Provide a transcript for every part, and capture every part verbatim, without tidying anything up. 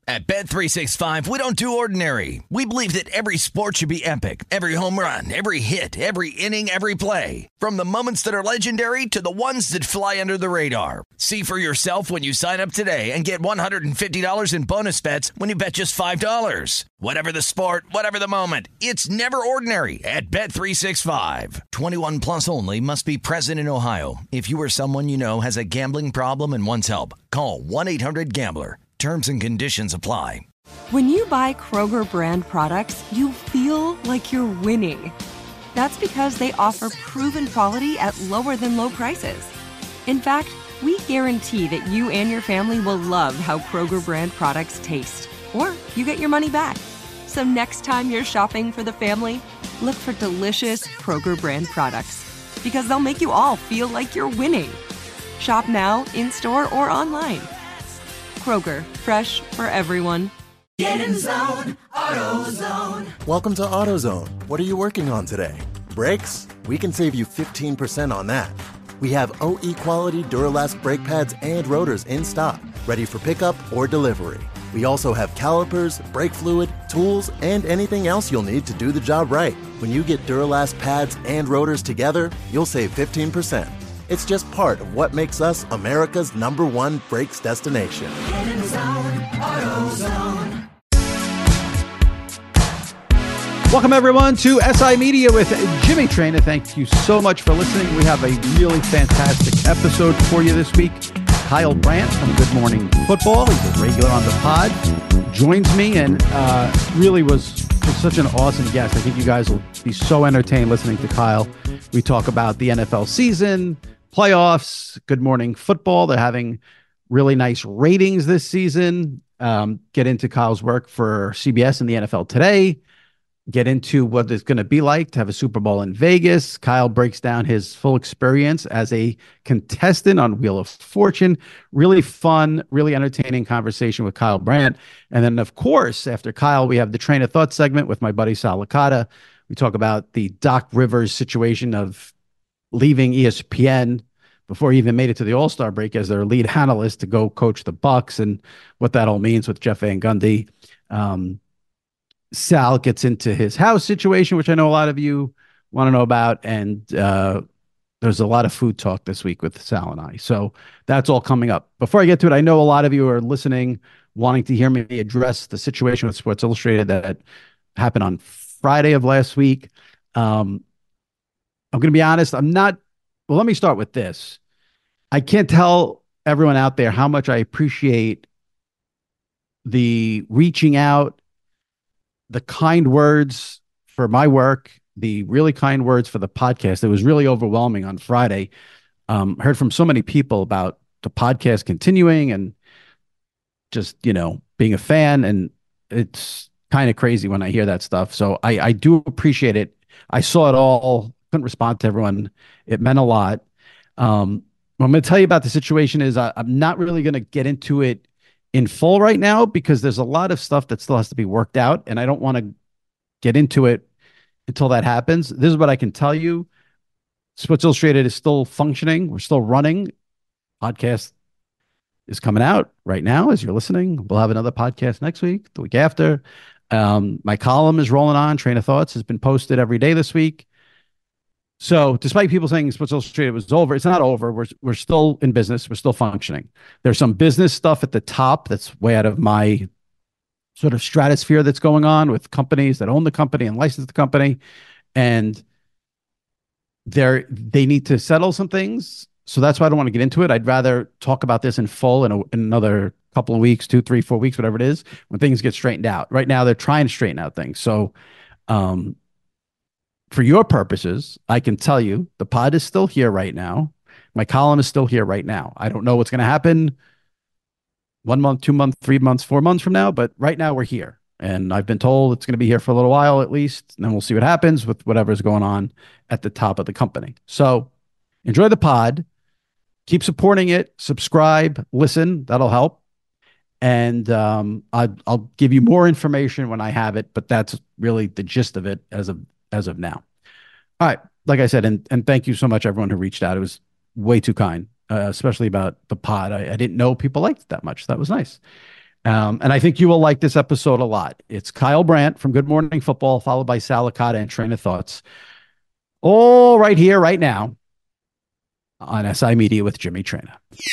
At Bet three sixty-five, we don't do ordinary. We believe that every sport should be epic. Every home run, every hit, every inning, every play. From the moments that are legendary to the ones that fly under the radar. See for yourself when you sign up today and get one hundred fifty dollars in bonus bets when you bet just five dollars. Whatever the sport, whatever the moment, it's never ordinary at Bet three sixty-five. twenty-one plus only. Must be present in Ohio. If you or someone you know has a gambling problem and wants help, call one eight hundred gambler. Terms and conditions apply. When you buy Kroger brand products, you feel like you're winning. That's because they offer proven quality at lower than low prices. In fact, we guarantee that you and your family will love how Kroger brand products taste, or you get your money back. So next time you're shopping for the family, look for delicious Kroger brand products, because they'll make you all feel like you're winning. Shop now, in-store, or online. Kroger, fresh for everyone. Get in zone, AutoZone. Welcome to AutoZone. What are you working on today? Brakes? We can save you fifteen percent on that. We have O E quality Duralast brake pads and rotors in stock, ready for pickup or delivery. We also have calipers, brake fluid, tools, and anything else you'll need to do the job right. When you get Duralast pads and rotors together, you'll save fifteen percent. It's just part of what makes us America's number one brakes destination. Get in zone, AutoZone. Welcome, everyone, to S I Media with Jimmy Traina. Thank you so much for listening. We have a really fantastic episode for you this week. Kyle Brandt from Good Morning Football, he's a regular on the pod, joins me and uh, really was, was such an awesome guest. I think you guys will be so entertained listening to Kyle. We talk about the N F L season, playoffs, Good Morning Football. They're having really nice ratings this season. Um, get into Kyle's work for C B S and the N F L Today. Get into what it's going to be like to have a Super Bowl in Vegas. Kyle breaks down his full experience as a contestant on Wheel of Fortune. Really fun, really entertaining conversation with Kyle Brandt. And then, of course, after Kyle, we have the Train of Thought segment with my buddy Sal Licata. We talk about the Doc Rivers situation of leaving E S P N before he even made it to the All-Star break as their lead analyst to go coach the Bucks and what that all means with Jeff Van Gundy. Um, Sal gets into his house situation, which I know a lot of you want to know about. And uh, there's a lot of food talk this week with Sal and I. So that's all coming up. Before I get to it, I know a lot of you are listening, wanting to hear me address the situation with Sports Illustrated that happened on Friday of last week. Um, I'm going to be honest. I'm not. Well, let me start with this. I can't tell everyone out there how much I appreciate the reaching out, the kind words for my work, the really kind words for the podcast. It was really overwhelming on Friday. Um, heard from so many people about the podcast continuing and just, you know, being a fan. And it's kind of crazy when I hear that stuff. So I, I do appreciate it. I saw it all, couldn't respond to everyone. It meant a lot. Um, what I'm going to tell you about the situation is I, I'm not really going to get into it in full right now because there's a lot of stuff that still has to be worked out, and I don't want to get into it until that happens. This is what I can tell you. Sports Illustrated is still functioning. We're still running. Podcast is coming out right now as you're listening. We'll have another podcast next week, the week after. Um, my column is rolling on. Train of Thoughts has been posted every day this week. So despite people saying Sports Illustrated was over, it's not over. We're we're still in business. We're still functioning. There's some business stuff at the top that's way out of my sort of stratosphere that's going on with companies that own the company and license the company. And they're, they need to settle some things. So that's why I don't want to get into it. I'd rather talk about this in full in, a, in another couple of weeks, two, three, four weeks, whatever it is, when things get straightened out. Right now, they're trying to straighten out things. So, um, for your purposes, I can tell you the pod is still here right now. My column is still here right now. I don't know what's going to happen one month, two months, three months, four months from now, but right now we're here. And I've been told it's going to be here for a little while at least. And then we'll see what happens with whatever's going on at the top of the company. So enjoy the pod. Keep supporting it. Subscribe. Listen. That'll help. And um, I, I'll give you more information when I have it, but that's really the gist of it as of as of now. All right. Like I said, and, and thank you so much, everyone who reached out. It was way too kind, uh, especially about the pod. I, I didn't know people liked it that much. That was nice. Um, and I think you will like this episode a lot. It's Kyle Brandt from Good Morning Football, followed by Sal Licata and Train of Thoughts. All right here, right now on S I Media with Jimmy Traina.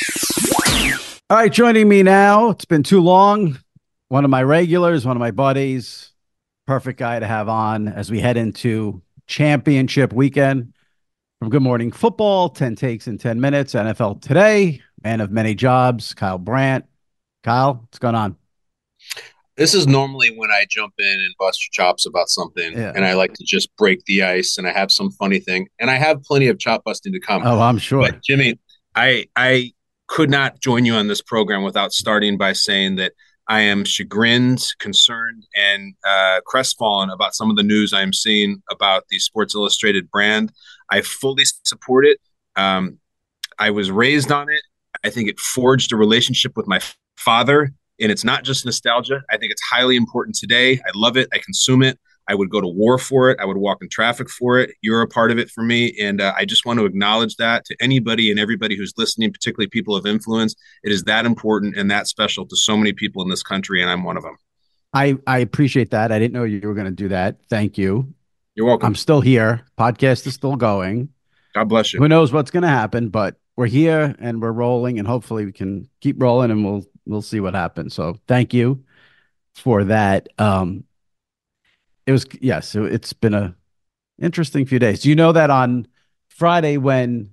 All right, joining me now, it's been too long. One of my regulars, one of my buddies, perfect guy to have on as we head into championship weekend. From Good Morning Football, ten takes in ten minutes, N F L Today, man of many jobs, Kyle Brandt. Kyle, what's going on? This is normally when I jump in and bust your chops about something, yeah. and I like to just break the ice, and I have some funny thing, and I have plenty of chop busting to come. Oh, I'm sure. But Jimmy, I I could not join you on this program without starting by saying that I am chagrined, concerned, and uh, crestfallen about some of the news I am seeing about the Sports Illustrated brand. I fully support it. Um, I was raised on it. I think it forged a relationship with my father. And it's not just nostalgia. I think it's highly important today. I love it. I consume it. I would go to war for it. I would walk in traffic for it. You're a part of it for me. And uh, I just want to acknowledge that to anybody and everybody who's listening, particularly people of influence. It is that important and that special to so many people in this country, and I'm one of them. I, I appreciate that. I didn't know you were going to do that. Thank you. You're welcome. I'm still here. Podcast is still going. God bless you. Who knows what's going to happen, but we're here and we're rolling, and hopefully we can keep rolling, and we'll we'll see what happens. So thank you for that. Um, it was yes, it, it's been a interesting few days. Do you know that on Friday when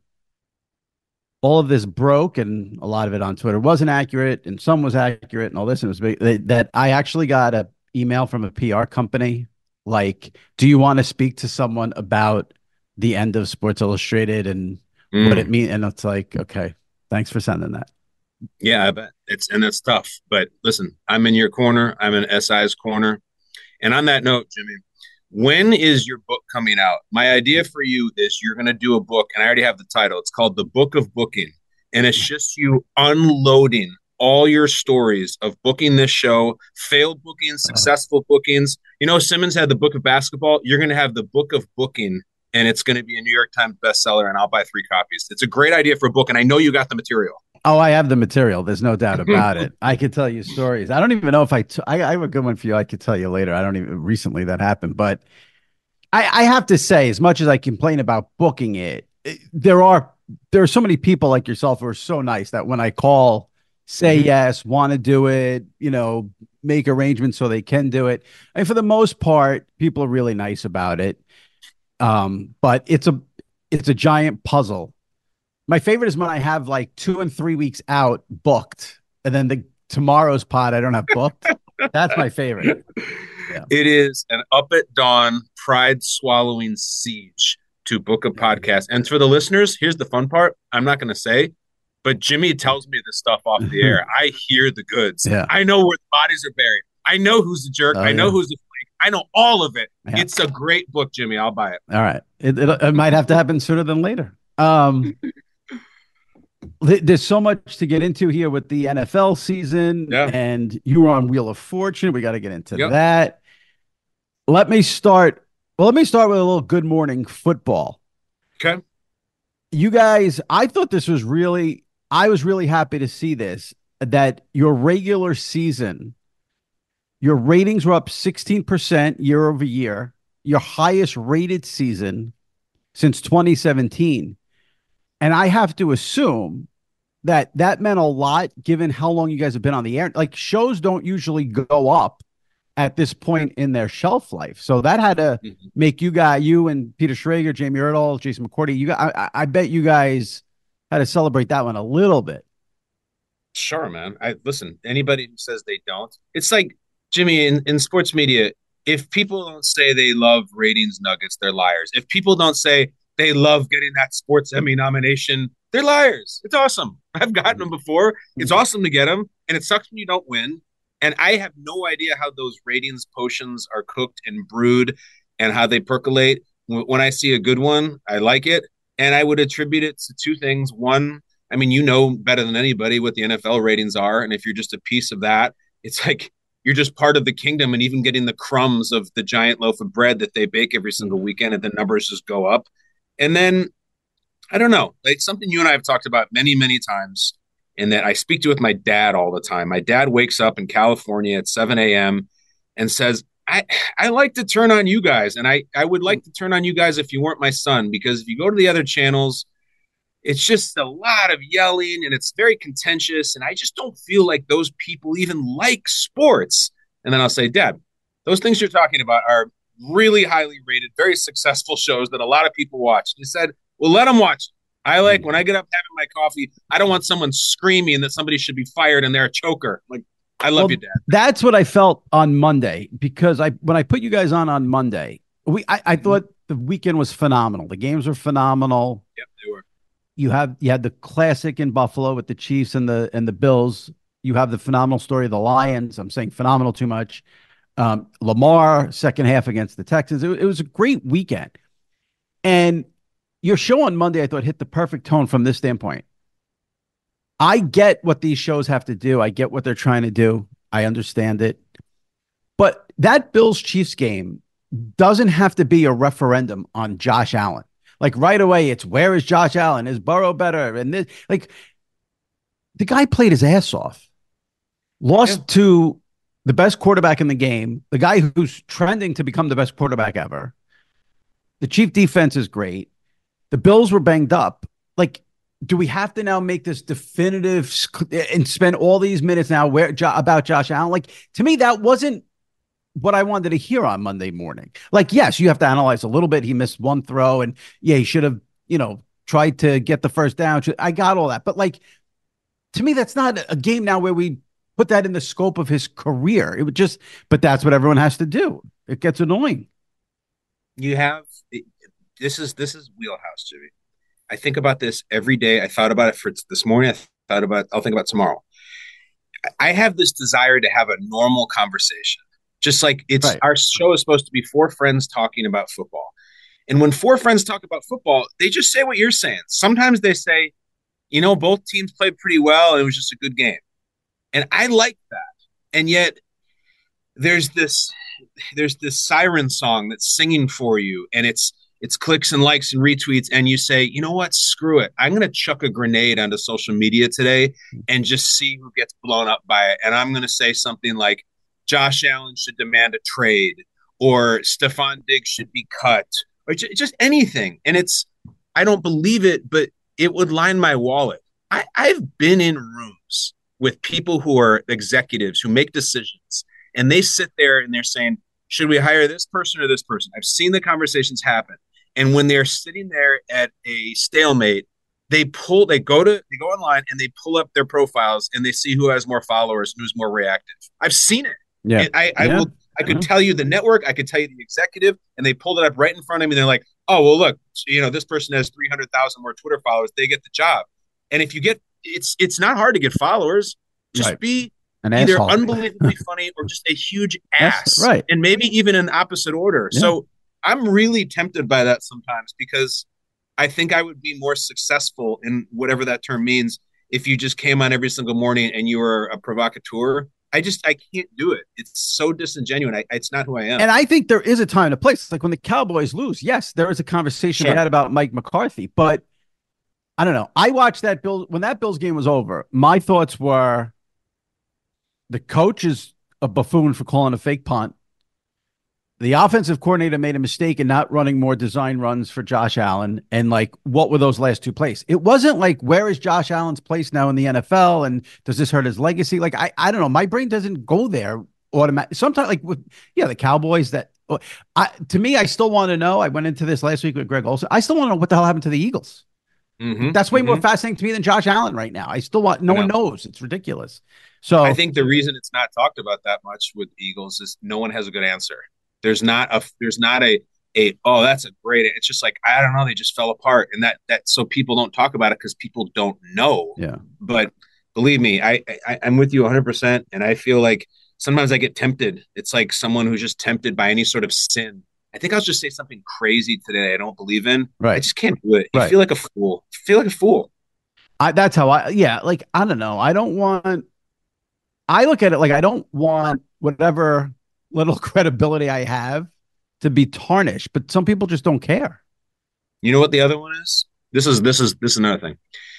all of this broke, and a lot of it on Twitter wasn't accurate, and some was accurate, and all this, and it was big, that I actually got an email from a P R company like, "Do you want to speak to someone about the end of Sports Illustrated and mm. what it means?" And it's like, okay, thanks for sending that. Yeah, I bet it's and it's tough. But listen, I'm in your corner. I'm in S I's corner. And on that note, Jimmy, when is your book coming out? My idea for you is you're going to do a book, and I already have the title. It's called The Book of Booking, and it's just you unloading all your stories of booking this show, failed bookings, successful bookings. You know, Simmons had the Book of Basketball. You're going to have the Book of Booking, and it's going to be a New York Times bestseller, and I'll buy three copies. It's a great idea for a book, and I know you got the material. Oh, I have the material. There's no doubt about it. I could tell you stories. I don't even know if I, t- I, I have a good one for you. I could tell you later. I don't even recently that happened, but I, I have to say, as much as I complain about booking it, it, there are, there are so many people like yourself who are so nice that when I call, say mm-hmm. yes, want to do it, you know, make arrangements so they can do it. And for the most part, people are really nice about it. Um, but it's a, it's a giant puzzle. My favorite is when I have like two and three weeks out booked, and then the tomorrow's pod I don't have booked. That's my favorite. Yeah. It is an up at dawn, pride swallowing siege to book a podcast. And for the listeners, here's the fun part. I'm not going to say, but Jimmy tells me this stuff off the air. I hear the goods. Yeah. I know where the bodies are buried. I know who's the jerk. Oh, I know yeah. who's the flake. I know all of it. Yeah. It's a great book, Jimmy. I'll buy it. All right. It, it, it might have to happen sooner than later. Um, There's so much to get into here with the N F L season, yeah. and you were on Wheel of Fortune. We got to get into yep. that. Let me start. Well, let me start with a little Good Morning Football. Okay. You guys, I thought this was really, I was really happy to see this, that your regular season, your ratings were up sixteen percent year over year, your highest rated season since twenty seventeen. And I have to assume that that meant a lot given how long you guys have been on the air. Like, shows don't usually go up at this point in their shelf life. So that had to mm-hmm. make you guys, you and Peter Schrager, Jamie Erdahl, Jason McCourty, you guys, I, I bet you guys had to celebrate that one a little bit. Sure, man. I listen, anybody who says they don't, it's like, Jimmy, in, in sports media, if people don't say they love ratings nuggets, they're liars. If people don't say they love getting that sports Emmy nomination, they're liars. It's awesome. I've gotten them before. It's awesome to get them, and it sucks when you don't win. And I have no idea how those ratings potions are cooked and brewed and how they percolate. When I see a good one, I like it. And I would attribute it to two things. One, I mean, you know better than anybody what the N F L ratings are. And if you're just a piece of that, it's like you're just part of the kingdom, and even getting the crumbs of the giant loaf of bread that they bake every single weekend, and the numbers just go up. And then, I don't know, like something you and I have talked about many, many times. and that I speak to with my dad all the time. My dad wakes up in California at seven a.m. and says, I, I like to turn on you guys, and I, I would like to turn on you guys if you weren't my son, because if you go to the other channels, it's just a lot of yelling and it's very contentious, and I just don't feel like those people even like sports. And then I'll say, Dad, those things you're talking about are really highly rated, very successful shows that a lot of people watch. He said, well, let them watch. I like when I get up having my coffee, I don't want someone screaming that somebody should be fired and they're a choker. Like, I love well, you, Dad. That's what I felt on Monday, because I when I put you guys on on Monday, we I, I thought the weekend was phenomenal. The games were phenomenal. Yep, they were. You have you had the classic in Buffalo with the Chiefs and the and the Bills. You have the phenomenal story of the Lions. I'm saying phenomenal too much. Um, Lamar second half against the Texans. It, it was a great weekend, and your show on Monday I thought hit the perfect tone from this standpoint. I get what these shows have to do. I get what they're trying to do. I understand it. But that Bills-Chiefs game doesn't have to be a referendum on Josh Allen. Like right away, it's where is Josh Allen? Is Burrow better? And this, like, the guy played his ass off. Lost yeah. to the best quarterback in the game, the guy who's trending to become the best quarterback ever. The Chief defense is great. The Bills were banged up. Like, do we have to now make this definitive and spend all these minutes now where about Josh Allen? Like, to me, that wasn't what I wanted to hear on Monday morning. Like, yes, you have to analyze a little bit. He missed one throw, and yeah, he should have, you know, tried to get the first down. I got all that. But like, to me, that's not a game now where we put that in the scope of his career. It would just, but that's what everyone has to do. It gets annoying. You have, this is, this is wheelhouse, Jimmy. I think about this every day. I thought about it for this morning. I thought about, I'll think about tomorrow. I have this desire to have a normal conversation. Just like it's right. Our show is supposed to be four friends talking about football. And when four friends talk about football, they just say what you're saying. Sometimes they say, you know, both teams played pretty well. And it was just a good game. And I like that. And yet there's this, there's this siren song that's singing for you. And it's, it's clicks and likes and retweets. And you say, you know what? Screw it. I'm going to chuck a grenade onto social media today and just see who gets blown up by it. And I'm going to say something like, Josh Allen should demand a trade, or Stephon Diggs should be cut, or j- just anything. And it's, I don't believe it, but it would line my wallet. I, I've been in rooms with people who are executives who make decisions, and they sit there and they're saying, should we hire this person or this person? I've seen the conversations happen. And when they're sitting there at a stalemate, they pull, they go to, they go online and they pull up their profiles and they see who has more followers and who's more reactive. I've seen it. Yeah, and I, I yeah. will. I could yeah. tell you the network. I could tell you the executive, and they pulled it up right in front of me. They're like, "Oh, well, look, you know, this person has three hundred thousand more Twitter followers. They get the job." And if you get, it's it's not hard to get followers. Just right. be An either asshole. unbelievably funny or just a huge ass, That's right? And maybe even in opposite order. Yeah. So I'm really tempted by that sometimes, because I think I would be more successful in whatever that term means if you just came on every single morning and you were a provocateur. I just, I can't do it. It's so disingenuous. I, it's not who I am. And I think there is a time and a place. Like when the Cowboys lose, yes, there is a conversation sure. we had about Mike McCarthy. But I don't know. I watched that Bill when that Bills game was over. My thoughts were the coach is a buffoon for calling a fake punt. The offensive coordinator made a mistake in not running more design runs for Josh Allen. And like, what were those last two plays? It wasn't like, where is Josh Allen's place now in the N F L? And does this hurt his legacy? Like, I, I don't know. My brain doesn't go there automatically. Sometimes like with, yeah, the Cowboys that I, to me, I still want to know. I went into this last week with Greg Olson. I still want to know what the hell happened to the Eagles. Mm-hmm, That's way mm-hmm. more fascinating to me than Josh Allen right now. I still want, no one knows. It's ridiculous. So I think the reason it's not talked about that much with Eagles is no one has a good answer. There's not a, there's not a, a, oh, that's a great, it's just like, I don't know. They just fell apart. And that, that, so people don't talk about it because people don't know. Yeah. But believe me, I, I, I'm with you one hundred percent. And I feel like sometimes I get tempted. It's like someone who's just tempted by any sort of sin. I think I'll just say something crazy today I don't believe in. Right. I just can't do it. You right. feel like a fool. You feel like a fool. I, that's how I, yeah. Like, I don't know. I don't want, I look at it like I don't want whatever little credibility I have to be tarnished, but some people just don't care. You know what the other one is? This is this is this is another thing.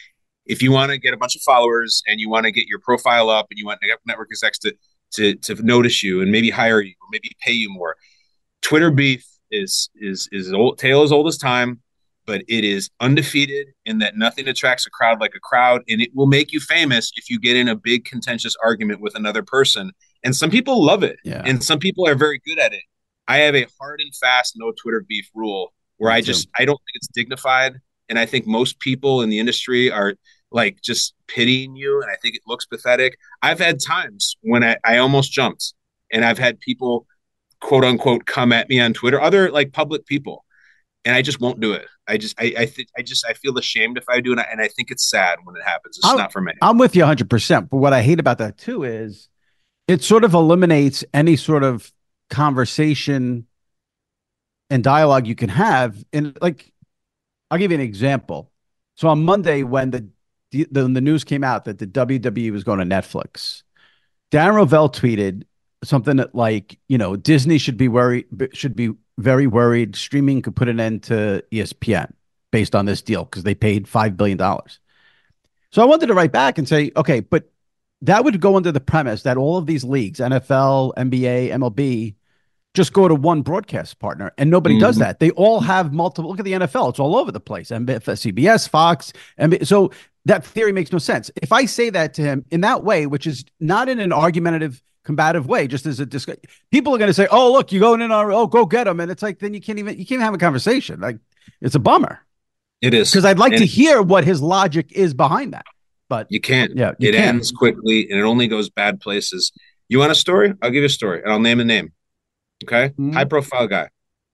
If you want to get a bunch of followers and you want to get your profile up and you want network execs to to to notice you and maybe hire you or maybe pay you more, Twitter beef is is is old tale as old as time, but it is undefeated in that nothing attracts a crowd like a crowd, and it will make you famous if you get in a big contentious argument with another person. And some people love it, yeah. and some people are very good at it. I have a hard and fast no Twitter beef rule where Me I just too. I don't think it's dignified, and I think most people in the industry are like just pitying you, and I think it looks pathetic. I've had times when I, I almost jumped, and I've had people quote unquote come at me on Twitter, other like public people, and I just won't do it. I just I I, th- I just I feel ashamed if I do it, and I think it's sad when it happens. It's I'm, not for me. I'm with you one hundred percent. But what I hate about that too is it sort of eliminates any sort of conversation and dialogue you can have. And like, I'll give you an example. So on Monday, when the the, the news came out that the W W E was going to Netflix, Darren Rovell tweeted something that like, you know, Disney should be worried, should be very worried. Streaming could put an end to E S P N based on this deal because they paid five billion dollars. So I wanted to write back and say, okay, but that would go under the premise that all of these leagues, N F L, N B A, M L B, just go to one broadcast partner, and nobody mm-hmm. does that. They all have multiple. Look at the N F L; it's all over the place. C B S, Fox, N B A. So that theory makes no sense. If I say that to him in that way, which is not in an argumentative, combative way, just as a discussion, people are going to say, "Oh, look, you're going in on, oh, go get them," and it's like then you can't even you can't even have a conversation. Like it's a bummer. It is because I'd like and to hear what his logic is behind that, but you can't. Yeah, you it can't. ends quickly, and it only goes bad places. You want a story? I'll give you a story, and I'll name a name. Okay, mm-hmm. High profile guy.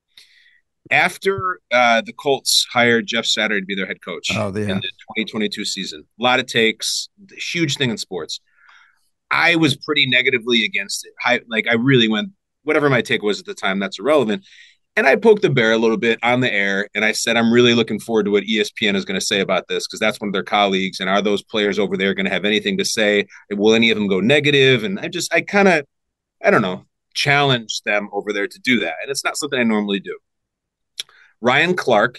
After uh, the Colts hired Jeff Saturday to be their head coach oh, yeah. in the twenty twenty-two season, a lot of takes, huge thing in sports. I was pretty negatively against it. I, like I really went, whatever my take was at the time, that's irrelevant. And I poked the bear a little bit on the air, and I said, I'm really looking forward to what E S P N is going to say about this because that's one of their colleagues. And are those players over there going to have anything to say? Will any of them go negative? And I just, I kind of, I don't know, challenged them over there to do that. And it's not something I normally do. Ryan Clark,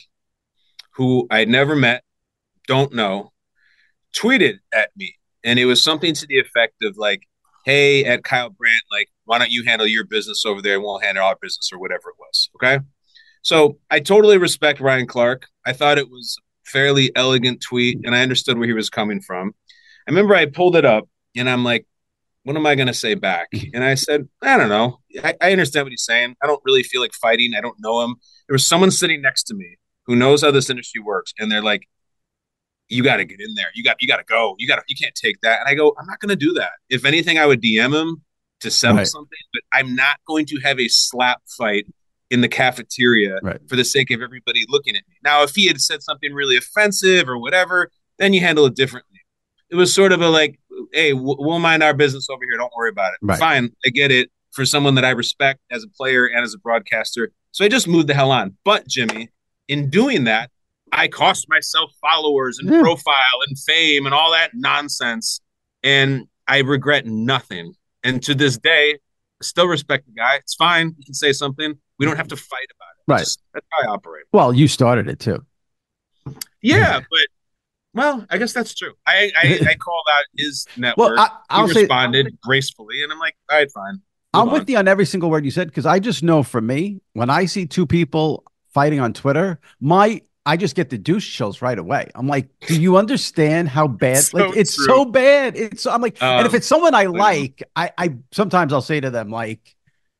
who I had never met, don't know, tweeted at me. And it was something to the effect of like, hey, at Kyle Brandt, like, why don't you handle your business over there and we'll handle our business or whatever it was. Okay. So I totally respect Ryan Clark. I thought it was a fairly elegant tweet and I understood where he was coming from. I remember I pulled it up and I'm like, what am I going to say back? And I said, I don't know. I, I understand what he's saying. I don't really feel like fighting. I don't know him. There was someone sitting next to me who knows how this industry works. And they're like, you got to get in there. You got, you got to go. You got to, you can't take that. And I go, I'm not going to do that. If anything, I would D M him to settle right. something, but I'm not going to have a slap fight in the cafeteria right. for the sake of everybody looking at me. Now, if he had said something really offensive or whatever, then you handle it differently. It was sort of a like, hey, we'll mind our business over here. Don't worry about it. Right. Fine. I get it for someone that I respect as a player and as a broadcaster. So I just moved the hell on. But Jimmy, in doing that, I cost myself followers and yeah. profile and fame and all that nonsense. And I regret nothing. And to this day, I still respect the guy. It's fine. You can say something. We don't have to fight about it. Right. Just, that's how I operate. Well, you started it too. Yeah, but well, I guess that's true. I I, I called out his network. Well, I, I'll he say, responded gracefully, and I'm like, all right, fine. Move I'm on. with you on every single word you said because I just know for me, when I see two people fighting on Twitter, my I just get the douche chills right away. I'm like, do you understand how bad? So like, it's true. so bad. It's I'm like, Um, and if it's someone I like, I I sometimes I'll say to them like,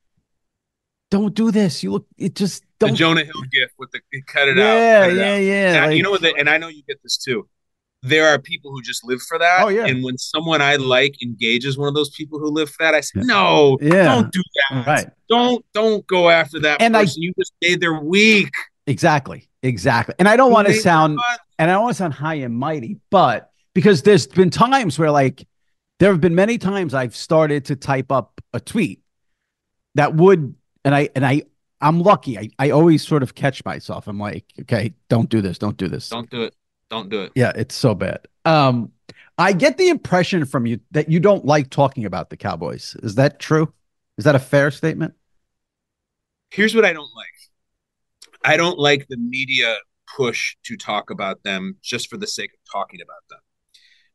don't do this. You look, it just the don't. Jonah Hill gif with the cut it yeah, out. Cut it yeah, out. yeah. And like, you know what? The, and I know you get this too. There are people who just live for that. Oh, yeah. And when someone I like engages one of those people who live for that, I say, Yeah. no, Yeah. don't do that. Right. Don't don't go after that And I- person. You just made their week. Exactly. Exactly. And I don't want to Made sound, their month. and I don't want to sound high and mighty, but because there's been times where like, there have been many times I've started to type up a tweet that would, and I, and I, I'm lucky. I, I always sort of catch myself. I'm like, okay, don't do this. Don't do this. Don't do it. Don't do it. Yeah. It's so bad. Um, I get the impression from you that you don't like talking about the Cowboys. Is that true? Is that a fair statement? Here's what I don't like. I don't like the media push to talk about them just for the sake of talking about them.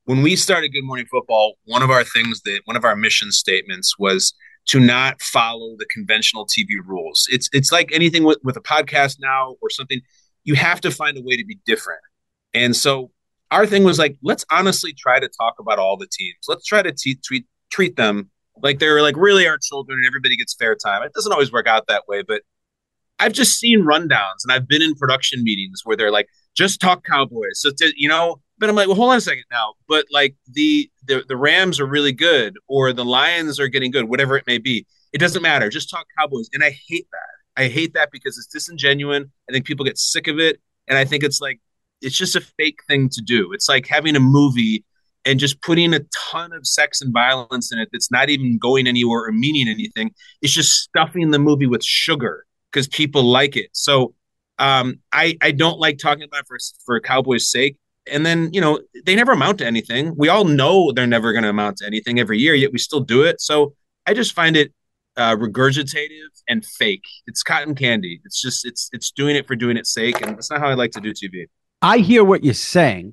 when we started Good Morning Football, one of our things that one of our mission statements was to not follow the conventional T V rules. It's it's like anything with, with a podcast now or something. You have to find a way to be different. And so our thing was like, let's honestly try to talk about all the teams. Let's try to te- treat treat them like they're like really our children and everybody gets fair time. It doesn't always work out that way, but I've just seen rundowns and I've been in production meetings where they're like, just talk Cowboys. So, to, you know, but I'm like, well, hold on a second now. But like the, the, the Rams are really good or the Lions are getting good, whatever it may be. It doesn't matter. Just talk Cowboys. And I hate that. I hate that because it's disingenuous. I think people get sick of it. And I think it's like, it's just a fake thing to do. It's like having a movie and just putting a ton of sex and violence in it that's not even going anywhere or meaning anything. It's just stuffing the movie with sugar because people like it. So um, I, I don't like talking about it for, for Cowboys' sake. And then, you know, they never amount to anything. We all know they're never going to amount to anything every year, yet we still do it. So I just find it uh, regurgitative and fake. It's cotton candy. It's just, it's, it's doing it for doing its sake. And that's not how I like to do T V. I hear what you're saying.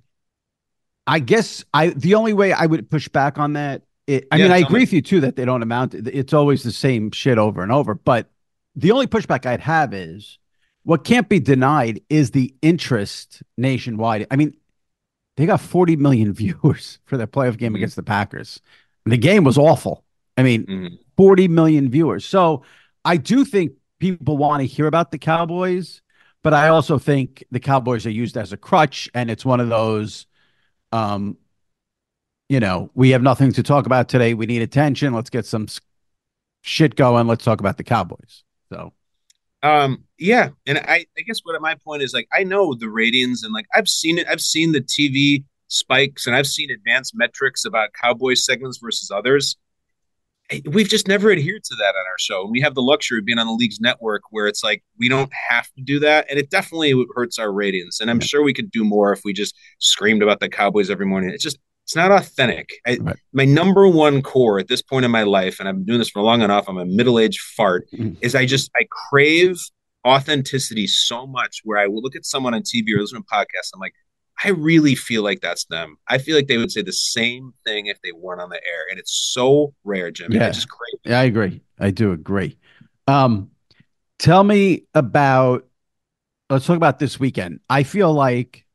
I guess I the only way I would push back on that, it, I yeah, mean, I agree me. with you too that they don't amount. It's always the same shit over and over. But the only pushback I'd have is what can't be denied is the interest nationwide. I mean, they got forty million viewers for their playoff game mm-hmm. against the Packers. And the game was awful. I mean, mm-hmm. forty million viewers. So I do think people want to hear about the Cowboys, but I also think the Cowboys are used as a crutch, and it's one of those. Um, you know, we have nothing to talk about today. We need attention. Let's get some shit going. Let's talk about the Cowboys. So, um, yeah. And I, I guess what my point is like, I know the ratings and like, I've seen it. I've seen the T V spikes and I've seen advanced metrics about Cowboys segments versus others. We've just never adhered to that on our show. And we have the luxury of being on the league's network where it's like, we don't have to do that. And it definitely hurts our ratings. And I'm yeah. sure we could do more if we just screamed about the Cowboys every morning. It's just, it's not authentic. I, right. My number one core at this point in my life, and I've been doing this for long enough, I'm a middle-aged fart, mm-hmm. is I just, I crave authenticity so much where I will look at someone on T V or listen to a podcast. I'm like, I really feel like that's them. I feel like they would say the same thing if they weren't on the air. And it's so rare, Jimmy. Yeah. I just crave it. Yeah, I agree. I do agree. Um, tell me about, let's talk about this weekend. I feel like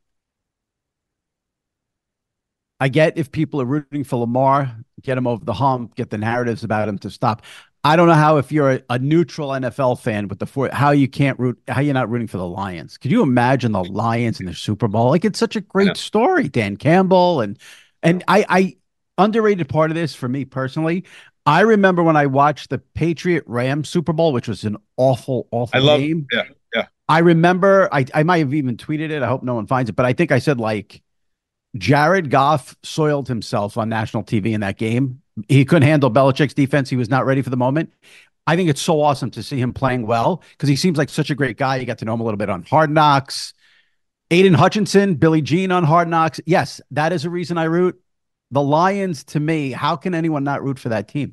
I get if people are rooting for Lamar, get him over the hump, get the narratives about him to stop. I don't know how, if you're a, a neutral N F L fan with the four, how you can't root, how you're not rooting for the Lions. Could you imagine the Lions in the Super Bowl? Like, it's such a great story, Dan Campbell. And, and I, I underrated part of this for me personally. I remember when I watched the Patriot Rams Super Bowl, which was an awful, awful I love, game. Yeah. Yeah. I remember, I, I might have even tweeted it. I hope no one finds it, but I think I said like Jared Goff soiled himself on national T V in that game. He couldn't handle Belichick's defense. He was not ready for the moment. I think it's so awesome to see him playing well because he seems like such a great guy. You got to know him a little bit on Hard Knocks. Aiden Hutchinson, Billie Jean on Hard Knocks. Yes, that is a reason I root. The Lions, to me, how can anyone not root for that team?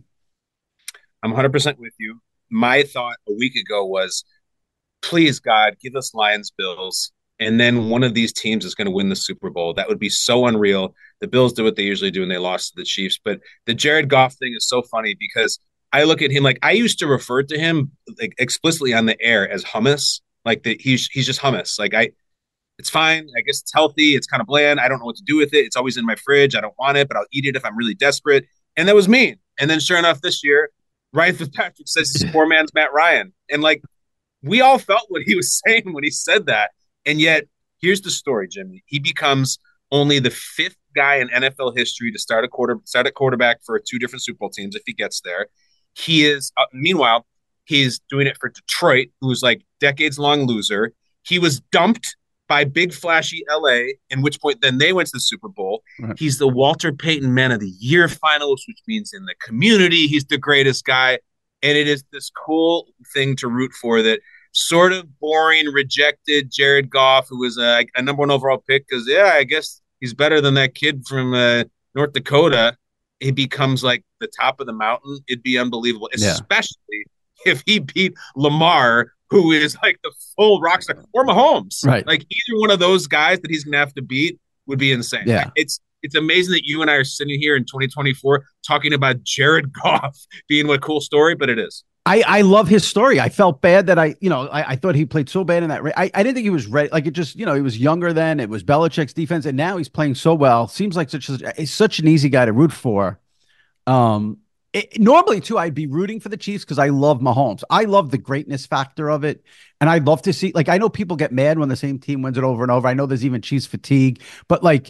I'm one hundred percent with you. My thought a week ago was, please, God, give us Lions Bills. And then one of these teams is going to win the Super Bowl. That would be so unreal. The Bills do what they usually do, and they lost to the Chiefs. But the Jared Goff thing is so funny because I look at him like I used to refer to him like explicitly on the air as hummus. Like that he's he's just hummus. Like I, it's fine. I guess it's healthy. It's kind of bland. I don't know what to do with it. It's always in my fridge. I don't want it, but I'll eat it if I'm really desperate. And that was me. And then sure enough, this year, Ryan Fitzpatrick says he's a poor man's Matt Ryan. And like we all felt what he was saying when he said that. And yet, here's the story, Jimmy. He becomes only the fifth guy in N F L history to start a quarter start a quarterback for two different Super Bowl teams if he gets there. He is, uh, meanwhile, he's doing it for Detroit, who's like decades-long loser. He was dumped by big flashy L A, in which point then they went to the Super Bowl. Right. He's the Walter Payton Man of the Year finalist, which means in the community he's the greatest guy. And it is this cool thing to root for that sort of boring, rejected Jared Goff, who was a, a number one overall pick, because, yeah, I guess he's better than that kid from uh, North Dakota. He becomes like the top of the mountain. It'd be unbelievable, yeah. Especially if he beat Lamar, who is like the full rock star, or Mahomes. Right. Like either one of those guys that he's going to have to beat would be insane. Yeah. It's it's amazing that you and I are sitting here in twenty twenty-four talking about Jared Goff being what cool story, but it is. I, I love his story. I felt bad that I, you know, I, I thought he played so bad in that. I, I didn't think he was ready. Like it just, you know, he was younger then. It was Belichick's defense, and now he's playing so well. Seems like such a, he's such an easy guy to root for. Um, it, normally too, I'd be rooting for the Chiefs because I love Mahomes. I love the greatness factor of it, and I'd love to see. Like I know people get mad when the same team wins it over and over. I know there's even Chiefs fatigue, but like.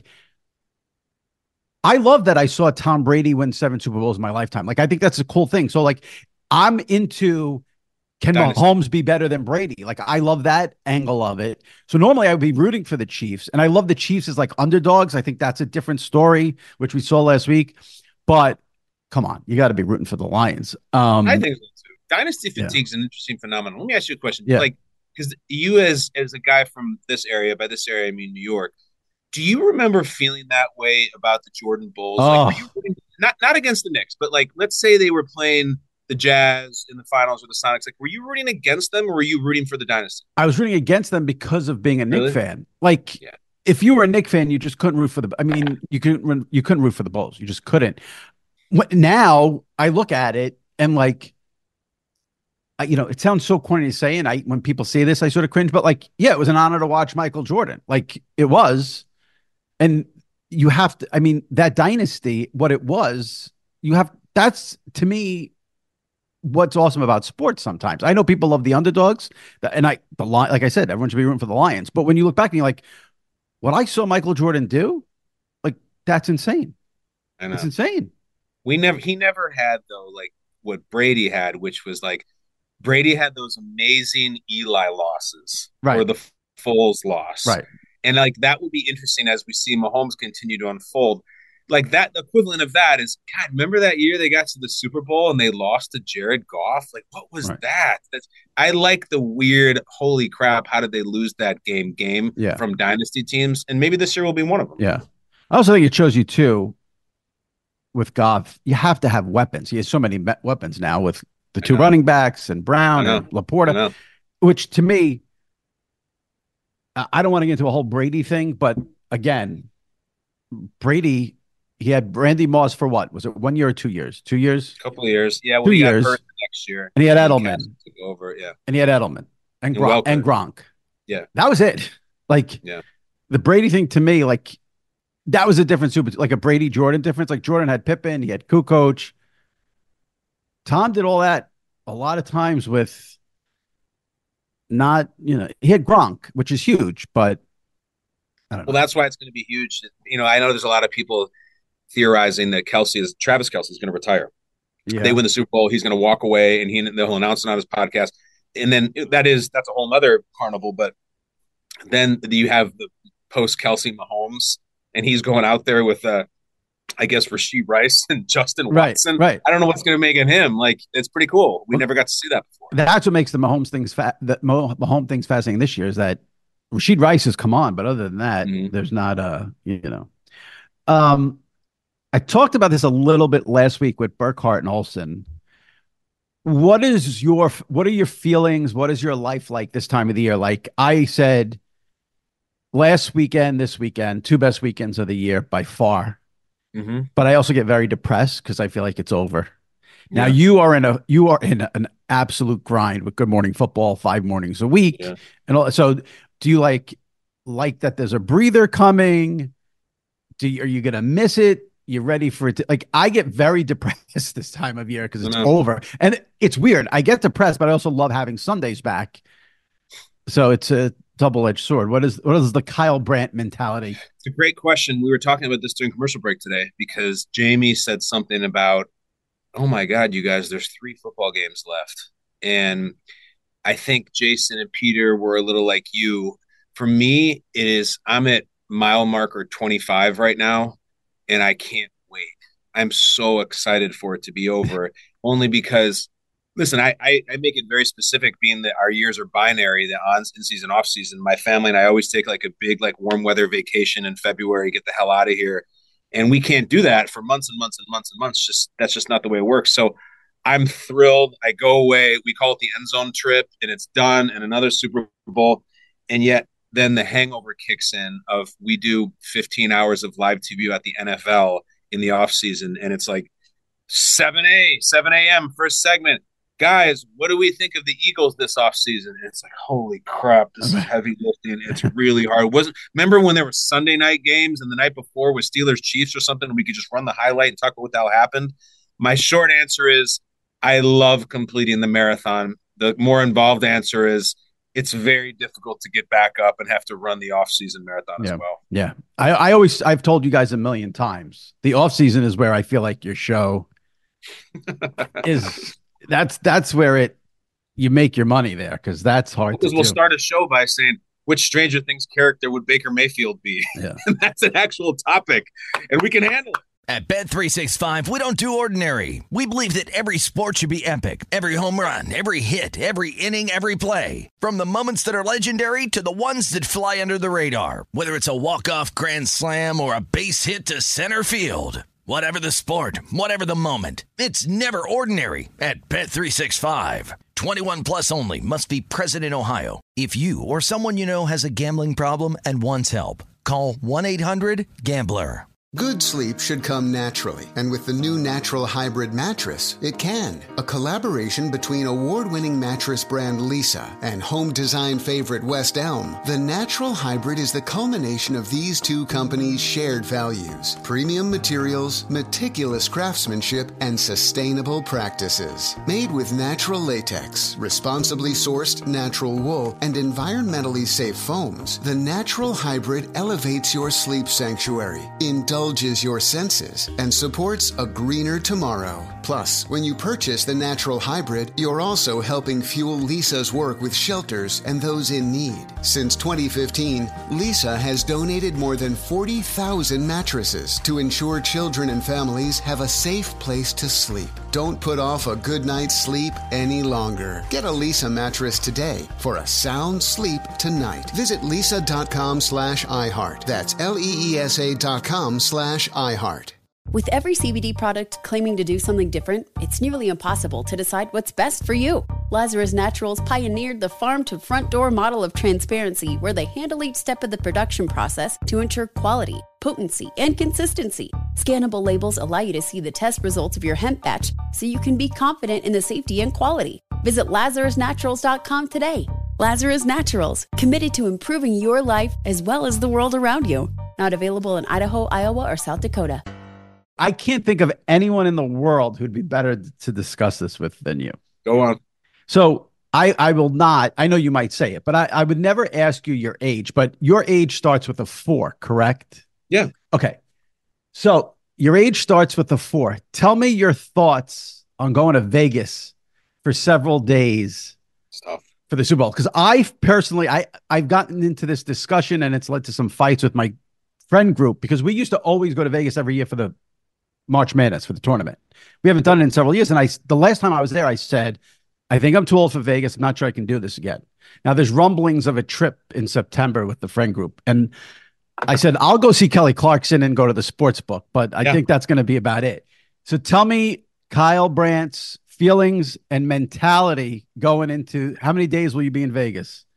I love that I saw Tom Brady win seven Super Bowls in my lifetime. Like I think that's a cool thing. So like. I'm into can Dynasty. Mahomes be better than Brady? Like I love that angle of it. So normally I would be rooting for the Chiefs, and I love the Chiefs as like underdogs. I think that's a different story, which we saw last week. But come on, you got to be rooting for the Lions. Um, I think so too. Dynasty fatigue is yeah. an interesting phenomenon. Let me ask you a question. Yeah. Like, because you as as a guy from this area, by this area I mean New York, do you remember feeling that way about the Jordan Bulls? Oh. Like, were you rooting, not not against the Knicks, but like let's say they were playing the Jazz in the finals or the Sonics, like were you rooting against them or were you rooting for the dynasty? I was rooting against them because of being a Knicks really? fan. Like yeah. if you were a Knicks fan, you just couldn't root for the, I mean, you couldn't, you couldn't root for the Bulls. You just couldn't. Now I look at it and like, I, you know, it sounds so corny to say, and I, when people say this, I sort of cringe, but like, yeah, it was an honor to watch Michael Jordan. Like it was, and you have to, I mean, that dynasty, what it was, you have, that's to me, what's awesome about sports sometimes. I know people love the underdogs, and I the like I said, everyone should be rooting for the Lions. But when you look back and you're like, what I saw Michael Jordan do, like that's insane. I know. It's insane. We never he never had though like what Brady had, which was like Brady had those amazing Eli losses right. or the Foles loss. Right. And like that would be interesting as we see Mahomes continue to unfold. Like that, the equivalent of that is, God, remember that year they got to the Super Bowl and they lost to Jared Goff? Like, what was right. that? That's I like the weird, holy crap, how did they lose that game game yeah. from dynasty teams? And maybe this year will be one of them. Yeah. I also think it shows you, too, with Goff, you have to have weapons. He has so many me- weapons now with the two running backs and Brown and Laporta, which to me, I don't want to get into a whole Brady thing, but again, Brady... He had Randy Moss for what? Was it one year or two years? Two years? A couple of years. Yeah, well, two he years. got hurt next year. And he had Edelman. Took over, yeah. And he had Edelman. And, and, Gronk, and Gronk. Yeah. That was it. Like, yeah. the Brady thing to me, like, that was a different super, like a Brady-Jordan difference. Like, Jordan had Pippen. He had Kukoc. Tom did all that a lot of times with not, you know, he had Gronk, which is huge, but I don't know. Well, that's why it's going to be huge. You know, I know there's a lot of people theorizing that Kelsey is Travis Kelsey is going to retire. Yeah. They win the Super Bowl. He's going to walk away and he, they'll announce it on his podcast. And then that is, that's a whole nother carnival. But then you have the post Kelsey Mahomes and he's going out there with, uh, I guess, Rashee Rice and Justin Watson. Right, right. I don't know what's going to make it him. Like, it's pretty cool. We well, never got to see that before. That's what makes the Mahomes things, fa- the Mahomes things fascinating this year is that Rashee Rice has come on, but other than that, mm-hmm. there's not a, you know, um, I talked about this a little bit last week with Burkhart and Olsen. What is your, what are your feelings? What is your life like this time of the year? Like I said, last weekend, this weekend, two best weekends of the year by far. Mm-hmm. But I also get very depressed because I feel like it's over. Yeah. Now you are in a, you are in an absolute grind with Good Morning Football, five mornings a week. Yeah. And all, so do you like, like that there's a breather coming? Do you, are you going to miss it? You ready for it to, like, I get very depressed this time of year because it's over. And it, it's weird. I get depressed, but I also love having Sundays back. So it's a double-edged sword. What is what is the Kyle Brandt mentality? It's a great question. We were talking about this during commercial break today because Jamie said something about, oh my God, you guys, there's three football games left. And I think Jason and Peter were a little like you. For me, it is, I'm at mile marker twenty-five right now. And I can't wait. I'm so excited for it to be over, only because, listen, I, I, I make it very specific, being that our years are binary, the on in season, off season. My family and I always take like a big, like warm weather vacation in February, get the hell out of here. And we can't do that for months and months and months and months. Just that's just not the way it works. So I'm thrilled. I go away. We call it the end zone trip, and it's done, and another Super Bowl. And yet then the hangover kicks in of we do fifteen hours of live T V at the N F L in the off season. And it's like seven a, seven a.m. first segment. Guys, what do we think of the Eagles this offseason? And it's like, holy crap, this is heavy lifting. It's really hard. It wasn't remember when there were Sunday night games and the night before was Steelers Chiefs or something, and we could just run the highlight and talk about what the hell happened? My short answer is I love completing the marathon. The more involved answer is it's very difficult to get back up and have to run the off-season marathon yeah. as well. Yeah. I, I always, I've told you guys a million times, the off-season is where I feel like your show is, that's, that's where it, you make your money there. Cause that's hard because to we'll do. start a show by saying, which Stranger Things character would Baker Mayfield be? Yeah. And that's an actual topic and we can handle it. At Bet three sixty-five, we don't do ordinary. We believe that every sport should be epic. Every home run, every hit, every inning, every play. From the moments that are legendary to the ones that fly under the radar. Whether it's a walk-off grand slam or a base hit to center field. Whatever the sport, whatever the moment. It's never ordinary at Bet three sixty-five. twenty-one plus only. Must be present in Ohio. If you or someone you know has a gambling problem and wants help, call one eight hundred gambler. Good sleep should come naturally, and with the new Natural Hybrid mattress, it can. A collaboration between award-winning mattress brand Leesa and home design favorite West Elm, the Natural Hybrid is the culmination of these two companies' shared values: premium materials, meticulous craftsmanship, and sustainable practices. Made with natural latex, responsibly sourced natural wool, and environmentally safe foams, the Natural Hybrid elevates your sleep sanctuary, indulges your senses, and supports a greener tomorrow. Plus, when you purchase the Natural Hybrid, you're also helping fuel Leesa's work with shelters and those in need. Since twenty fifteen, Leesa has donated more than forty thousand mattresses to ensure children and families have a safe place to sleep. Don't put off a good night's sleep any longer. Get a Leesa mattress today for a sound sleep tonight. Visit leesa.com slash iHeart. That's L-E-E-S-A dot com slash iHeart. With every C B D product claiming to do something different, it's nearly impossible to decide what's best for you. Lazarus Naturals pioneered the farm-to-front-door model of transparency, where they handle each step of the production process to ensure quality, potency, and consistency. Scannable labels allow you to see the test results of your hemp batch, so you can be confident in the safety and quality. Visit lazarus naturals dot com today. Lazarus Naturals, committed to improving your life as well as the world around you. Not available in Idaho, Iowa, or South Dakota. I can't think of anyone in the world who'd be better to discuss this with than you. Go on. So I, I will not, I know you might say it, but I, I would never ask you your age, but your age starts with a four, correct? Yeah. Okay. So your age starts with a four. Tell me your thoughts on going to Vegas for several days Stuff. for the Super Bowl. Because I personally, I, I've gotten into this discussion and it's led to some fights with my friend group, because we used to always go to Vegas every year for the March Madness, for the tournament. We haven't done it in several years. And I, the last time I was there, I said, I think I'm too old for Vegas. I'm not sure I can do this again. Now there's rumblings of a trip in September with the friend group. And I said, I'll go see Kelly Clarkson and go to the sports book, but I yeah. think that's going to be about it. So tell me, Kyle Brandt's feelings and mentality going into, how many days will you be in Vegas?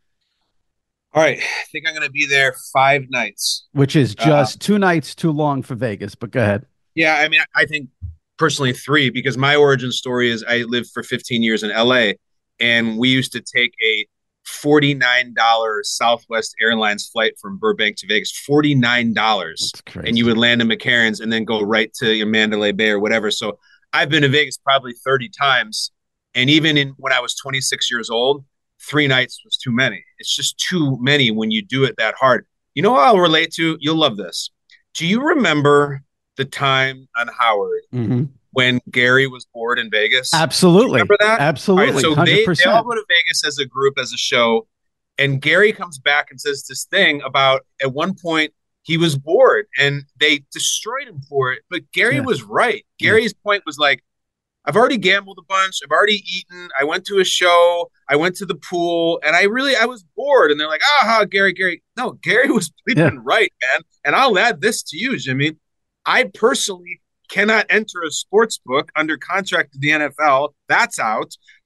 All right. I think I'm going to be there five nights. Which is just uh, two nights too long for Vegas, but go ahead. Yeah, I mean, I think personally three, because my origin story is I lived for fifteen years in L A, and we used to take a forty-nine dollars Southwest Airlines flight from Burbank to Vegas, forty-nine dollars. And you would land in McCarran's and then go right to your Mandalay Bay or whatever. So I've been to Vegas probably thirty times. And even in when I was twenty-six years old, three nights was too many. It's just too many when you do it that hard. You know what I'll relate to? You'll love this. Do you remember the time on Howard mm-hmm. when Gary was bored in Vegas? Absolutely. Remember that? Absolutely. Right, so they, they all go to Vegas as a group, as a show. And Gary comes back and says this thing about at one point he was bored and they destroyed him for it. But Gary yeah. was right. Gary's yeah. point was like, I've already gambled a bunch. I've already eaten. I went to a show. I went to the pool, and I really, I was bored. And they're like, aha, Gary, Gary. No, Gary was bleeping yeah. right, man. And I'll add this to you, Jimmy. I personally cannot enter a sports book under contract to the N F L. That's out.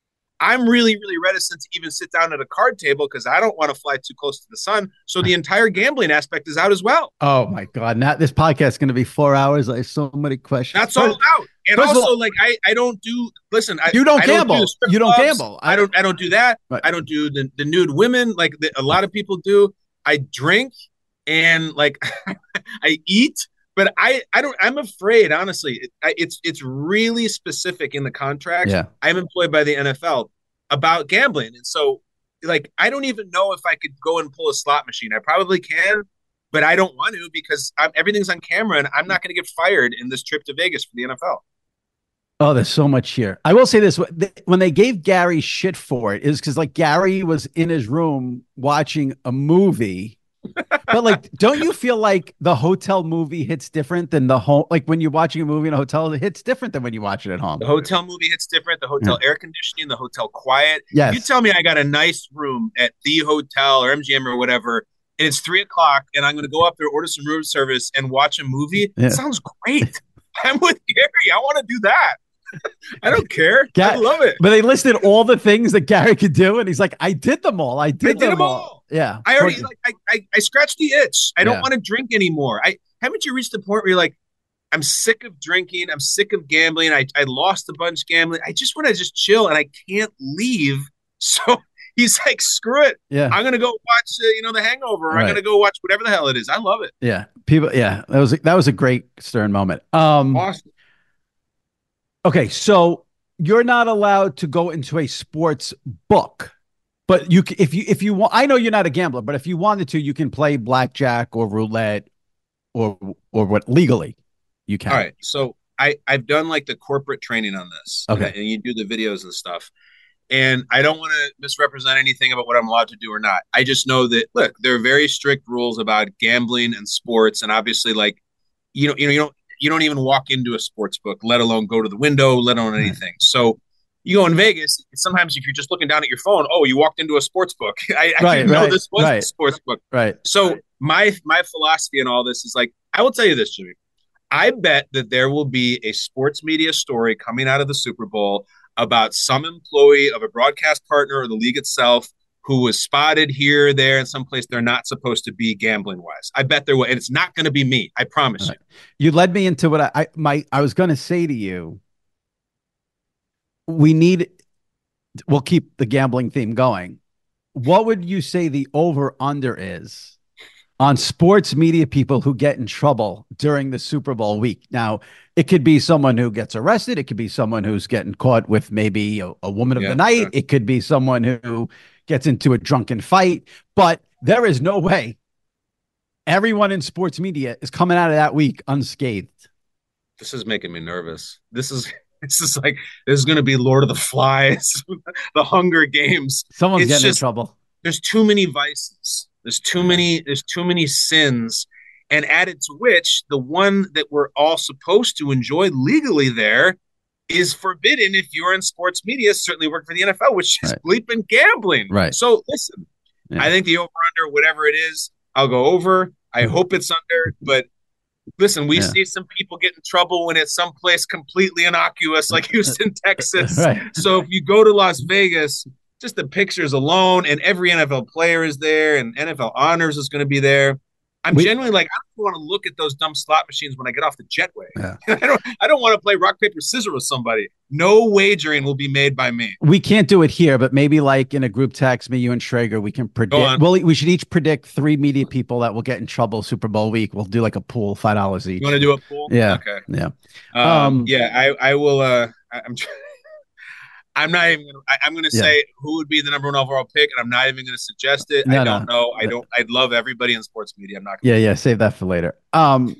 I'm really, really reticent to even sit down at a card table because I don't want to fly too close to the sun. So the entire gambling aspect is out as well. Oh my God. Now this podcast is going to be four hours. I have so many questions. That's all out. And also, all, like, I, I don't do, listen, I, you don't I gamble. Don't do you don't clubs. gamble. I, I don't, I don't do that. Right. I don't do the, the nude women like the, a lot of people do. I drink and like I eat. But I, I don't, I'm afraid, honestly, it, I, it's, it's really specific in the contract. Yeah. I'm employed by the N F L about gambling. And so like, I don't even know if I could go and pull a slot machine. I probably can, but I don't want to because I'm, everything's on camera and I'm not going to get fired in this trip to Vegas for the N F L. Oh, there's so much here. I will say this. When they gave Gary shit for it is because like Gary was in his room watching a movie. But like, don't you feel like the hotel movie hits different than the home? Like when you're watching a movie in a hotel, it hits different than when you watch it at home. The hotel movie hits different. The hotel yeah. air conditioning, the hotel quiet. Yes. You tell me I got a nice room at the hotel or M G M or whatever, and it's three o'clock, and I'm going to go up there, order some room service, and watch a movie. Yeah. It sounds great. I'm with Gary. I want to do that. I don't care. Ga- I love it. But they listed all the things that Gary could do, and he's like, "I did them all. I did, I did them, them all. all." Yeah, I already like. I, I I scratched the itch. I don't yeah. want to drink anymore. I haven't you reached the point where you're like, I'm sick of drinking. I'm sick of gambling. I I lost a bunch gambling. I just want to just chill, and I can't leave. So he's like, "Screw it. Yeah, I'm gonna go watch uh, you know The Hangover. Or right. I'm gonna go watch whatever the hell it is. I love it. Yeah, people. Yeah, that was that was a great Stern moment. Um, awesome. Okay, so you're not allowed to go into a sports book, but you if you if you want, I know you're not a gambler, but if you wanted to, you can play blackjack or roulette or or what legally you can. All right, so I I've done like the corporate training on this. Okay, and, and you do the videos and stuff, and I don't want to misrepresent anything about what I'm allowed to do or not. I just know that look, there are very strict rules about gambling and sports, and obviously, like you know, you know, you don't. You don't even walk into a sports book, let alone go to the window, let alone anything. So you go in Vegas, sometimes if you're just looking down at your phone, oh, you walked into a sports book. I, I right, didn't know right, this was right. a sports book. Right. So my my philosophy in all this is like, I will tell you this, Jimmy. I bet that there will be a sports media story coming out of the Super Bowl about some employee of a broadcast partner or the league itself who was spotted here, there, and someplace they're not supposed to be gambling wise. I bet there will, and it's not going to be me. I promise right. you. You led me into what I, I my I was going to say to you. We need. We'll keep the gambling theme going. What would you say the over under is on sports media people who get in trouble during the Super Bowl week? Now, it could be someone who gets arrested. It could be someone who's getting caught with maybe a, a woman of yeah, the night. sure. It could be someone who gets into a drunken fight, but there is no way everyone in sports media is coming out of that week unscathed. This is making me nervous. This is this is like this is going to be Lord of the Flies, the Hunger Games. Someone's it's getting just, in trouble. There's too many vices. There's too many. There's too many sins, and added to which the one that we're all supposed to enjoy legally there is forbidden if you're in sports media, certainly work for the N F L, which is right. bleeping gambling. Right. So listen, yeah. I think the over-under, whatever it is, I'll go over. I hope it's under, but listen, we yeah. see some people get in trouble when it's someplace completely innocuous like Houston, Texas. Right. So if you go to Las Vegas, just the pictures alone, and every N F L player is there, and N F L Honors is going to be there. I'm we, genuinely like, I don't want to look at those dumb slot machines when I get off the jetway. Yeah. I don't I don't want to play rock, paper, scissors with somebody. No wagering will be made by me. We can't do it here, but maybe like in a group text, me, you, and Schrager, we can predict. Well, we should each predict three media people that will get in trouble Super Bowl week. We'll do like a pool, five dollars each. You want to do a pool? Yeah. Okay. Yeah. Um, um, yeah, I, I will. Uh, I, I'm trying. I'm not even gonna I, I'm gonna yeah. say who would be the number one overall pick, and I'm not even gonna suggest it. No, I don't no. know. I don't I love everybody in sports media. I'm not gonna Yeah, yeah, save that for later. Um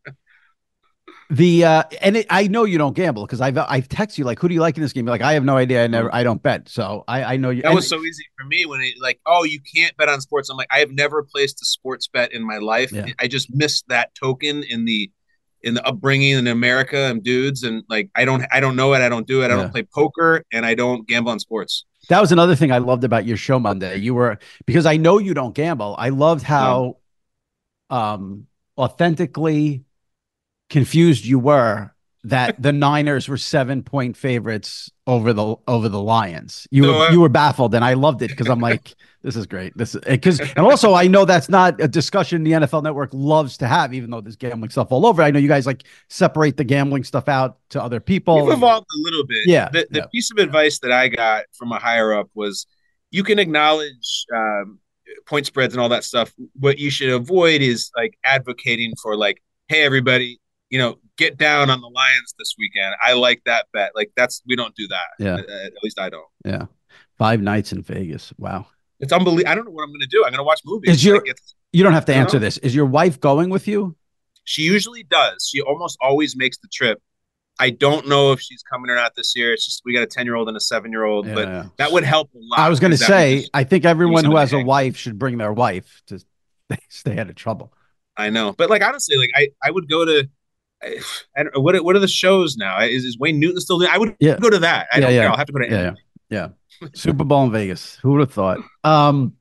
the uh and it, I know you don't gamble because I've I've texted you like, who do you like in this game? You're like, I have no idea. I never I don't bet. So I, I know you that was so easy for me when it like, oh, you can't bet on sports. I'm like, I have never placed a sports bet in my life. Yeah. I just missed that token in the in the upbringing in America and dudes. And like, I don't, I don't know it. I don't do it. I yeah. don't play poker and I don't gamble on sports. That was another thing I loved about your show Monday. You were, because I know you don't gamble. I loved how no. um, authentically confused you were that the Niners were seven point favorites over the over the Lions. You So, were uh, you were baffled, and I loved it because I'm like, this is great. This is because, and also I know that's not a discussion the N F L Network loves to have, even though there's gambling stuff all over. I know you guys like separate the gambling stuff out to other people. We've evolved a little bit. Yeah, The, the yeah. piece of advice that I got from a higher up was you can acknowledge um, point spreads and all that stuff. What you should avoid is like advocating for like, hey, everybody, you know, get down on the Lions this weekend. I like that bet. Like that's, we don't do that. Yeah. At, at least I don't. Yeah. Five nights in Vegas. Wow. It's unbelievable. I don't know what I'm going to do. I'm going to watch movies. Is your, like it's, you don't have to you know? answer this. Is your wife going with you? She usually does. She almost always makes the trip. I don't know if she's coming or not this year. It's just we got a ten-year-old and a seven-year-old, Yeah, but yeah. that would help a lot. I was going to because that would say, just- I think everyone some who of has the a hang. wife should bring their wife to stay out of trouble. I know, but like honestly, like I, I would go to. I, I don't, what what are the shows now? Is, is Wayne Newton still doing? I would Yeah. go to that. I Yeah, don't yeah. care. I'll have to go to. Yeah, anything. yeah, yeah. Super Bowl in Vegas. Who would have thought? Um,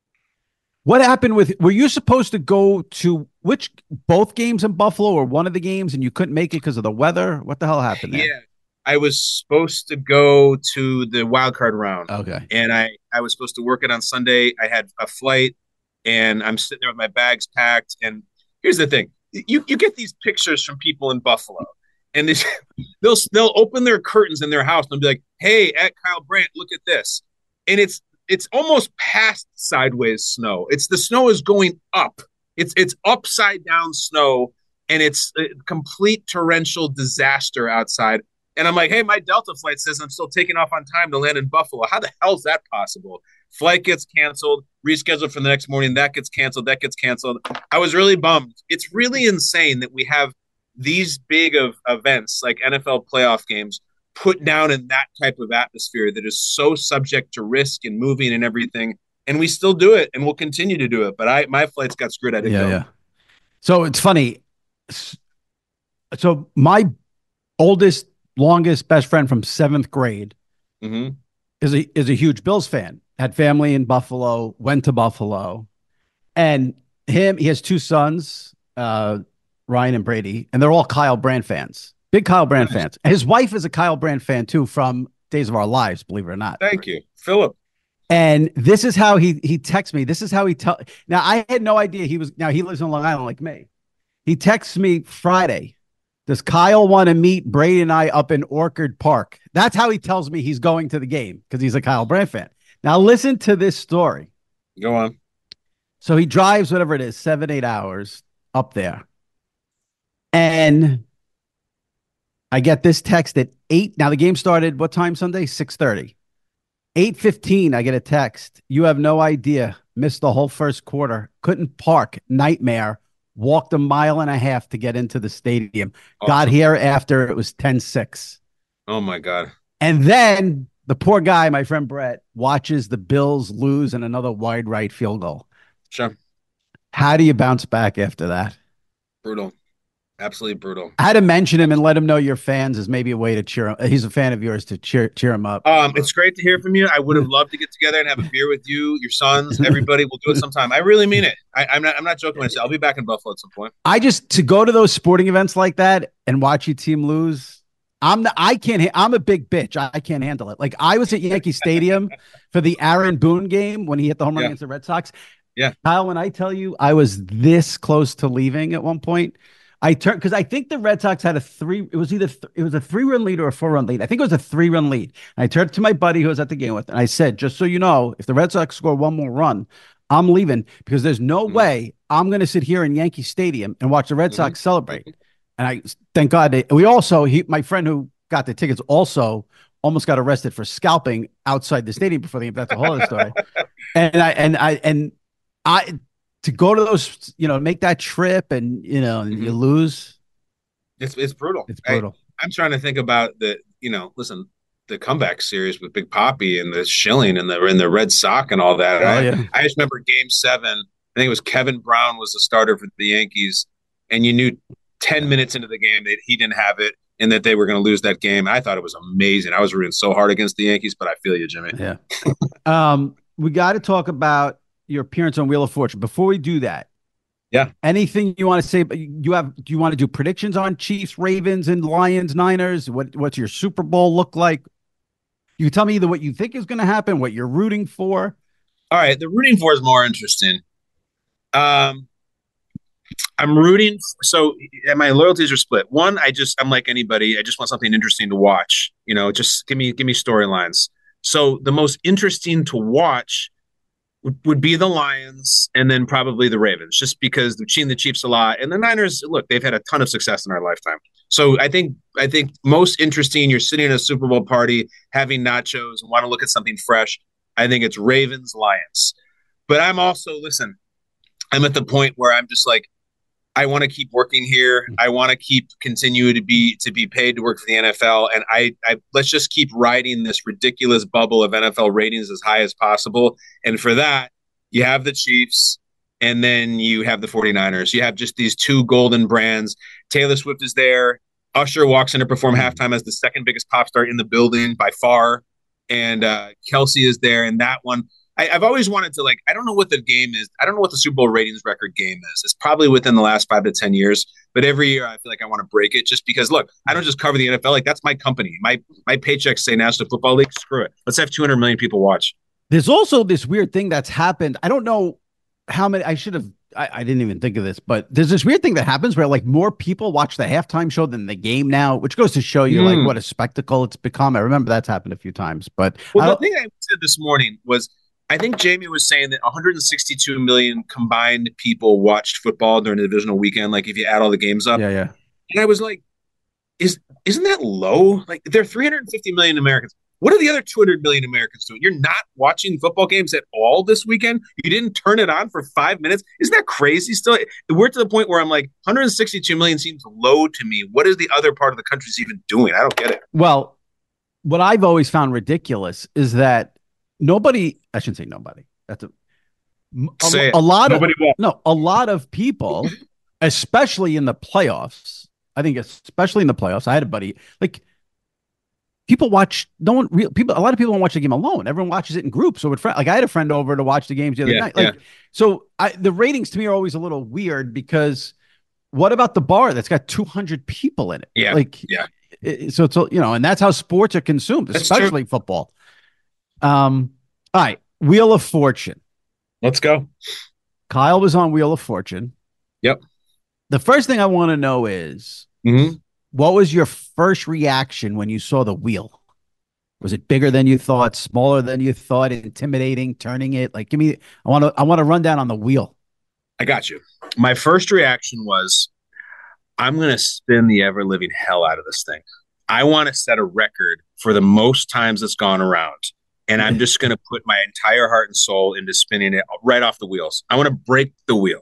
what happened with? Were you supposed to go to which both games in Buffalo or one of the games, and you couldn't make it because of the weather? What the hell happened there? Yeah, I was supposed to go to the wild card round, Okay. and I I was supposed to work it on Sunday. I had a flight, and I'm sitting there with my bags packed. And here's the thing: you you get these pictures from people in Buffalo, and they, they'll they'll open their curtains in their house and they'll be like, "Hey, at Kyle Brandt, look at this," and it's it's almost past sideways snow. It's the snow is going up. It's it's upside down snow, and it's a complete torrential disaster outside. And I'm like, hey, my Delta flight says I'm still taking off on time to land in Buffalo. How the hell is that possible? Flight gets canceled, rescheduled for the next morning. That gets canceled. That gets canceled. I was really bummed. It's really insane that we have these big of events like N F L playoff games put down in that type of atmosphere that is so subject to risk and moving and everything. And we still do it, and we'll continue to do it. But I, my flights got screwed. I didn't Yeah, go. yeah. So it's funny. So my oldest, longest best friend from seventh grade Mm-hmm. is a is a huge Bills fan. Had family in Buffalo, went to Buffalo, and him. He has two sons, uh, Ryan and Brady, and they're all Kyle Brandt fans. Big Kyle Brandt Nice. fans. His wife is a Kyle Brandt fan too, from Days of Our Lives, believe it or not. Thank you, Philip. And this is how he he texts me. This is how he tell. Now I had no idea he was. Now he lives in Long Island like me. He texts me Friday. Does Kyle want to meet Brady and I up in Orchard Park? That's how he tells me he's going to the game because he's a Kyle Brandt fan. Now listen to this story. Go on. So he drives whatever it is, seven eight hours up there, and I get this text at eight. Now the game started what time Sunday? six thirty. eight fifteen, I get a text. You have no idea. Missed the whole first quarter. Couldn't park. Nightmare. Walked a mile and a half to get into the stadium. Got Awesome. here after it was ten six. Oh my God. And then the poor guy, my friend Brett, watches the Bills lose in another wide right field goal. Sure. How do you bounce back after that? Brutal. Absolutely brutal. I had to mention him and let him know you're fans is maybe a way to cheer him. He's a fan of yours to cheer cheer him up. Um, it's great to hear from you. I would have loved to get together and have a beer with you, your sons, everybody. We'll do it sometime. I really mean it. I, I'm not. I'm not joking when I say I'll be back in Buffalo at some point. I just to go to those sporting events like that and watch your team lose. I'm the I can't. ha- I'm a big bitch. I, I can't handle it. Like I was at Yankee Stadium for the Aaron Boone game when he hit the home run Yeah. against the Red Sox. Yeah. Kyle, when I tell you I was this close to leaving at one point, I turned because I think the Red Sox had a three. It was either th- it was a three run lead or a four run lead. I think it was a three run lead. And I turned to my buddy who was at the game with, and I said, "Just so you know, if the Red Sox score one more run, I'm leaving because there's no Mhm. way I'm going to sit here in Yankee Stadium and watch the Red Mhm. Sox celebrate." And I thank God they, we also he my friend who got the tickets also almost got arrested for scalping outside the stadium before the game. That's a whole other story. And I and I and I to go to those, you know, make that trip and you know, and you Mhm. lose. It's it's brutal. It's I- brutal. I'm trying to think about the. You know, listen, the comeback series with Big Poppy and the Schilling and the and the Red Sox and all that. Oh, I, yeah. I just remember Game Seven. I think it was Kevin Brown was the starter for the Yankees, and you knew ten minutes into the game that he didn't have it and that they were going to lose that game. I thought it was amazing. I was rooting so hard against the Yankees, but I feel you, Jimmy. Yeah. um, we got to talk about your appearance on Wheel of Fortune. Before we do that, Yeah. Anything you want to say? You have? Do you want to do predictions on Chiefs, Ravens, and Lions, Niners? What What's your Super Bowl look like? You tell me either what you think is going to happen, what you're rooting for. All right, the rooting for is more interesting. Um, I'm rooting. For, so my loyalties are split. One, I just I'm like anybody. I just want something interesting to watch. You know, just give me give me storylines. So the most interesting to watch would, would be the Lions, and then probably the Ravens, just because they've seen the Chiefs a lot, and the Niners. Look, they've had a ton of success in our lifetime. So I think I think most interesting. You're sitting at a Super Bowl party, having nachos, and want to look at something fresh. I think it's Ravens, Lions. But I'm also listen. I'm at the point where I'm just like, I want to keep working here. I want to keep continue to be to be paid to work for the N F L, and I, I let's just keep riding this ridiculous bubble of N F L ratings as high as possible. And for that, you have the Chiefs, and then you have the 49ers. You have just these two golden brands. Taylor Swift is there. Usher walks in to perform halftime as the second biggest pop star in the building by far, and uh, Kelsey is there. And that one. I, I've always wanted to, like, I don't know what the game is. I don't know what the Super Bowl ratings record game is. It's probably within the last five to ten years. But every year I feel like I want to break it just because, look, I don't just cover the N F L. Like, that's my company. My my paychecks say National Football League. Screw it. Let's have two hundred million people watch. There's also this weird thing that's happened. I don't know how many. I should have. I, I didn't even think of this, but there's this weird thing that happens where like more people watch the halftime show than the game now, which goes to show you mm. like what a spectacle it's become. I remember that's happened a few times. But well, the thing I said this morning was, I think Jamie was saying that one hundred sixty-two million combined people watched football during the divisional weekend. Like if you add all the games up, yeah, yeah. And I was like, "Is isn't that low? Like there are three hundred fifty million Americans. What are the other two hundred million Americans doing? You're not watching football games at all this weekend. You didn't turn it on for five minutes. Isn't that crazy? Still, we're to the point where I'm like, one hundred sixty-two million seems low to me. What is the other part of the country even doing? I don't get it. Well, what I've always found ridiculous is that. Nobody, I shouldn't say nobody. That's a, a, a lot nobody of will. no, a lot of people, especially in the playoffs. I think especially in the playoffs. I had a buddy like people watch. No one real people. A lot of people don't watch the game alone. Everyone watches it in groups. So with friend, like I had a friend over to watch the games the other yeah, night. Like yeah. so, I, the ratings to me are always a little weird because what about the bar that's got two hundred people in it? Yeah, like yeah. It, so it's you know, and that's how sports are consumed, That's especially true. football. Um, all right, Wheel of Fortune. Let's go. Kyle was on Wheel of Fortune. Yep. The first thing I want to know is mm-hmm. what was your first reaction when you saw the wheel? Was it bigger than you thought, smaller than you thought, intimidating, turning it? Like, give me, I want to, I want to run down on the wheel. I got you. My first reaction was, I'm going to spin the ever living hell out of this thing. I want to set a record for the most times it's gone around. And I'm just going to put my entire heart and soul into spinning it right off the wheels. I want to break the wheel.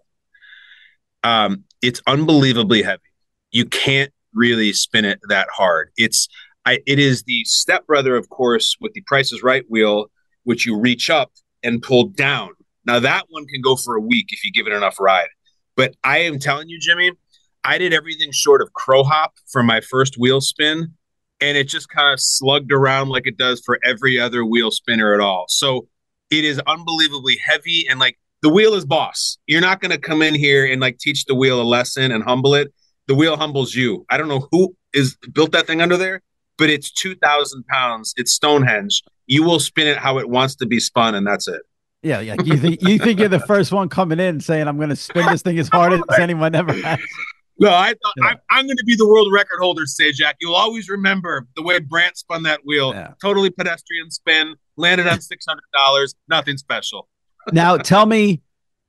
Um, it's unbelievably heavy. You can't really spin it that hard. It's I, it is the stepbrother, of course, with the Price is Right wheel, which you reach up and pull down. Now, that one can go for a week if you give it enough ride. But I am telling you, Jimmy, I did everything short of crow hop for my first wheel spin. And it just kind of slugged around like it does for every other wheel spinner at all. So it is unbelievably heavy. And like the wheel is boss. You're not going to come in here and like teach the wheel a lesson and humble it. The wheel humbles you. I don't know who is built that thing under there, but it's two thousand pounds. It's Stonehenge. You will spin it how it wants to be spun. And that's it. Yeah. Yeah. You think, you think you're the first one coming in saying, I'm going to spin this thing as hard as anyone ever has. No, I thought yeah. I'm, I'm going to be the world record holder, Sajak. You'll always remember the way Brandt spun that wheel. Yeah. Totally pedestrian spin, landed on six hundred dollars, nothing special. Now, tell me,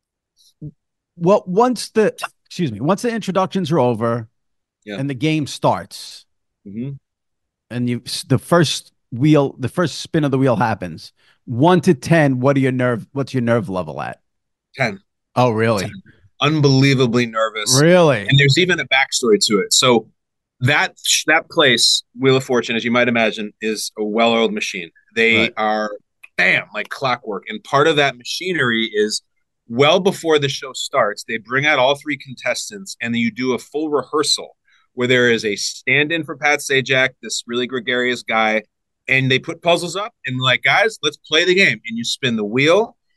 what once the excuse me, once the introductions are over yeah. and the game starts, mm-hmm. and you the first wheel, the first spin of the wheel happens. One to ten, what are your nerve? What's your nerve level at? Ten. Oh, really? ten. Unbelievably nervous. Really? And there's even a backstory to it. So that that place, Wheel of Fortune, as you might imagine, is a well-oiled machine. They right. are, bam, like clockwork. And part of that machinery is well before the show starts, they bring out all three contestants and then you do a full rehearsal where there is a stand-in for Pat Sajak, this really gregarious guy, and they put puzzles up and like, guys, let's play the game. And you spin the wheel.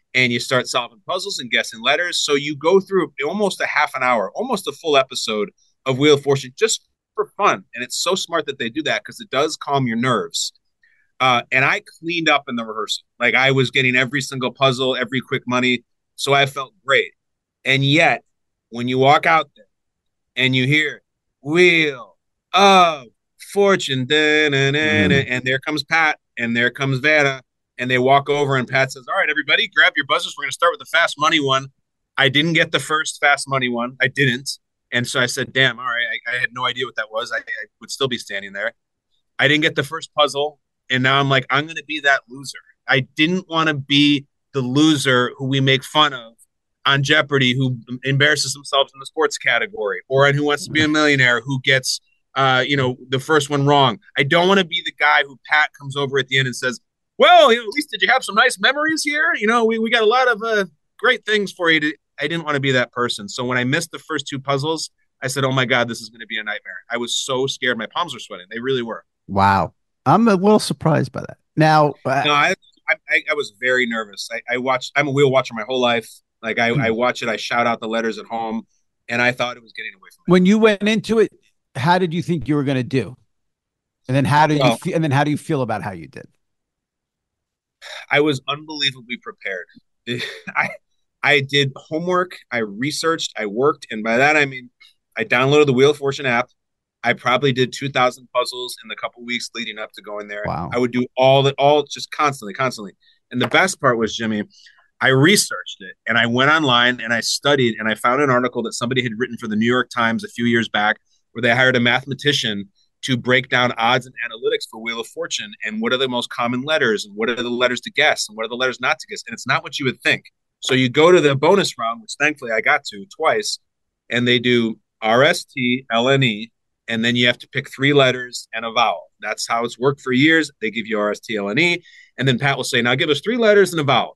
and you start solving puzzles and guessing letters. So you go through almost a half an hour, almost a full episode of Wheel of Fortune just for fun. And it's so smart that they do that because it does calm your nerves. Uh, and I cleaned up in the rehearsal. Like I was getting every single puzzle, every quick money. So I felt great. And yet, when you walk out there and you hear Wheel of Fortune, mm. and there comes Pat and there comes Vanna, and they walk over and Pat says, all right, everybody, grab your buzzers. We're going to start with the fast money one. I didn't get the first fast money one. I didn't. And so I said, damn, all right, I, I had no idea what that was. I, I would still be standing there. I didn't get the first puzzle. And now I'm like, I'm going to be that loser. I didn't want to be the loser who we make fun of on Jeopardy, who embarrasses themselves in the sports category, or on Who Wants to Be a Millionaire, who gets, uh, you know, the first one wrong. I don't want to be the guy who Pat comes over at the end and says, well, you know, at least did you have some nice memories here? You know, we, we got a lot of uh, great things for you. To, I didn't want to be that person. So when I missed the first two puzzles, I said, oh my God, this is going to be a nightmare. I was so scared. My palms were sweating. They really were. Wow. I'm a little surprised by that. Now, uh, no, I, I, I was very nervous. I, I watched, I'm a wheel watcher my whole life. Like I, I watch it. I shout out the letters at home, and I thought it was getting away from me. When you went into it, how did you think you were going to do? And then how did well, you feel, and then how do you feel about how you did? I was unbelievably prepared. I I did homework, I researched, I worked, and by that I mean I downloaded the Wheel of Fortune app. I probably did two thousand puzzles in the couple weeks leading up to going there. Wow. I would do all that, all just constantly, constantly. And the best part was, Jimmy, I researched it and I went online and I studied and I found an article that somebody had written for the New York Times a few years back where they hired a mathematician to break down odds and analytics for Wheel of Fortune and what are the most common letters and what are the letters to guess and what are the letters not to guess. And it's not what you would think. So you go to the bonus round, which thankfully I got to twice, and they do R S T, L N E, and then you have to pick three letters and a vowel. That's how it's worked for years. They give you R S T, L N E, and then Pat will say, now give us three letters and a vowel.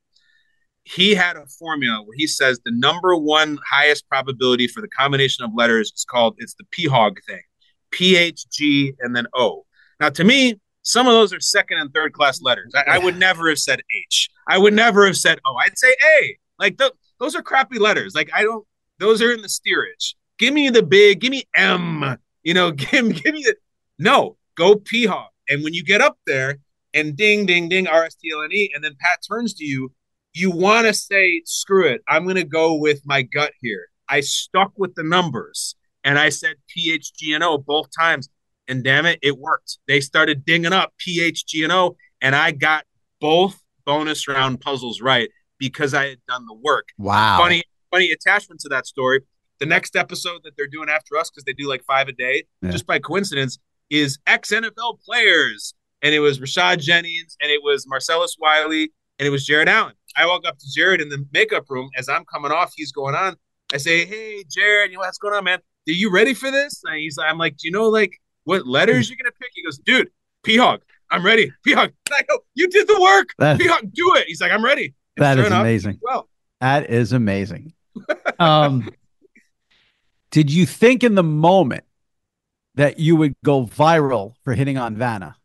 He had a formula where he says the number one highest probability for the combination of letters is called, it's the P H O G thing. P, H, G, and then O. Now, to me, some of those are second and third class letters. I, I would never have said H. I would never have said O. I'd say A. Like, th- those are crappy letters. Like, I don't, those are in the steerage. Give me the big, give me M. You know, give, give me the, no, go P H O G. And when you get up there and ding, ding, ding, R S T L N E, and then Pat turns to you, you want to say, screw it. I'm going to go with my gut here. I stuck with the numbers. And I said P, H, G, and O both times. And damn it, it worked. They started dinging up P, H, G, and O. And I got both bonus round puzzles right because I had done the work. Wow. Funny, funny attachment to that story. The next episode that they're doing after us, because they do like five a day, yeah. just by coincidence, is ex-N F L players. And it was Rashad Jennings, and it was Marcellus Wiley, and it was Jared Allen. I walk up to Jared in the makeup room. As I'm coming off, he's going on. I say, hey, Jared, you know what's going on, man? Are you ready for this? And he's I'm like, do you know like what letters you're gonna pick? He goes, dude, P H O G, I'm ready. P H O G. And I go, you did the work. That, P H O G, do it. He's like, I'm ready. And that sure is enough, amazing. Well, that is amazing. um, did you think in the moment that you would go viral for hitting on Vanna?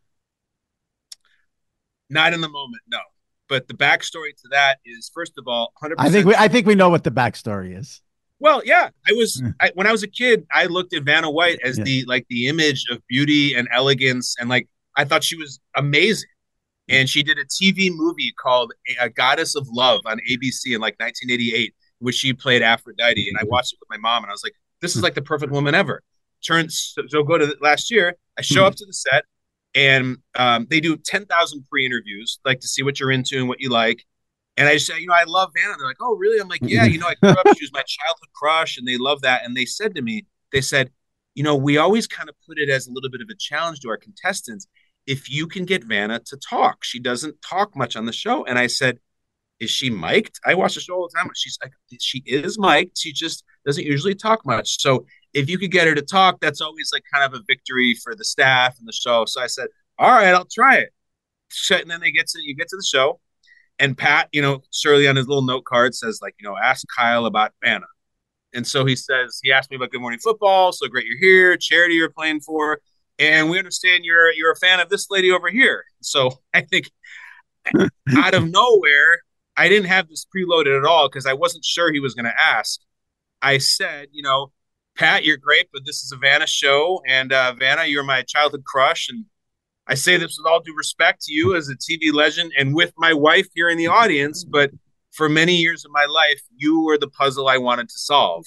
Not in the moment, no. But the backstory to that is, first of all, one hundred percent. I think we, I think we know what the backstory is. Well, yeah, I was I, when I was a kid, I looked at Vanna White as yeah. the like the image of beauty and elegance, and like I thought she was amazing. And she did a T V movie called A Goddess of Love on A B C in like nineteen eighty-eight, which she played Aphrodite. And I watched it with my mom, and I was like, "This is like the perfect woman ever." Turns so, so go to the, last year. I show up to the set, and um, they do ten thousand pre-interviews, like to see what you're into and what you like. And I just say, you know, I love Vanna. They're like, oh, really? I'm like, yeah, you know, I grew up, she was my childhood crush, and they love that. And they said to me, they said, you know, we always kind of put it as a little bit of a challenge to our contestants. If you can get Vanna to talk, she doesn't talk much on the show. And I said, is she mic'd? I watch the show all the time. She's like, she is mic'd. She just doesn't usually talk much. So if you could get her to talk, that's always like kind of a victory for the staff and the show. So I said, all right, I'll try it. And then they get to, you get to the show. And Pat, you know, Shirley on his little note card says, like, you know, ask Kyle about Vanna. And so he says, he asked me about Good Morning Football. So great you're here. Charity you're playing for. And we understand you're you're a fan of this lady over here. So I think out of nowhere, I didn't have this preloaded at all because I wasn't sure he was going to ask. I said, you know, Pat, you're great, but this is a Vanna show. And uh, Vanna, you're my childhood crush. And I say this with all due respect to you as a T V legend and with my wife here in the audience. But for many years of my life, you were the puzzle I wanted to solve.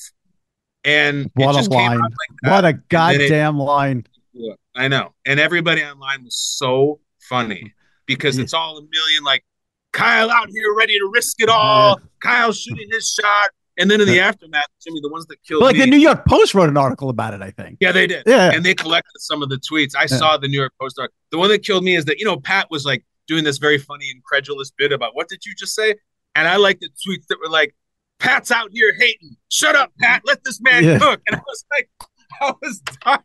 And what it just a line. Came out like that. What a goddamn it, line. Yeah, I know. And everybody online was so funny because it's all a million like, Kyle out here ready to risk it all. Yeah. Kyle shooting his shot. And then in the aftermath, Jimmy, the ones that killed but like me. the New York Post wrote an article about it, I think. Yeah, they did. Yeah. And they collected some of the tweets. I yeah. saw the New York Post article. The one that killed me is that, you know, Pat was like doing this very funny, incredulous bit about what did you just say? And I like the tweets that were like, Pat's out here hating. Shut up, Pat. Let this man yeah. cook. And I was like, I was dying.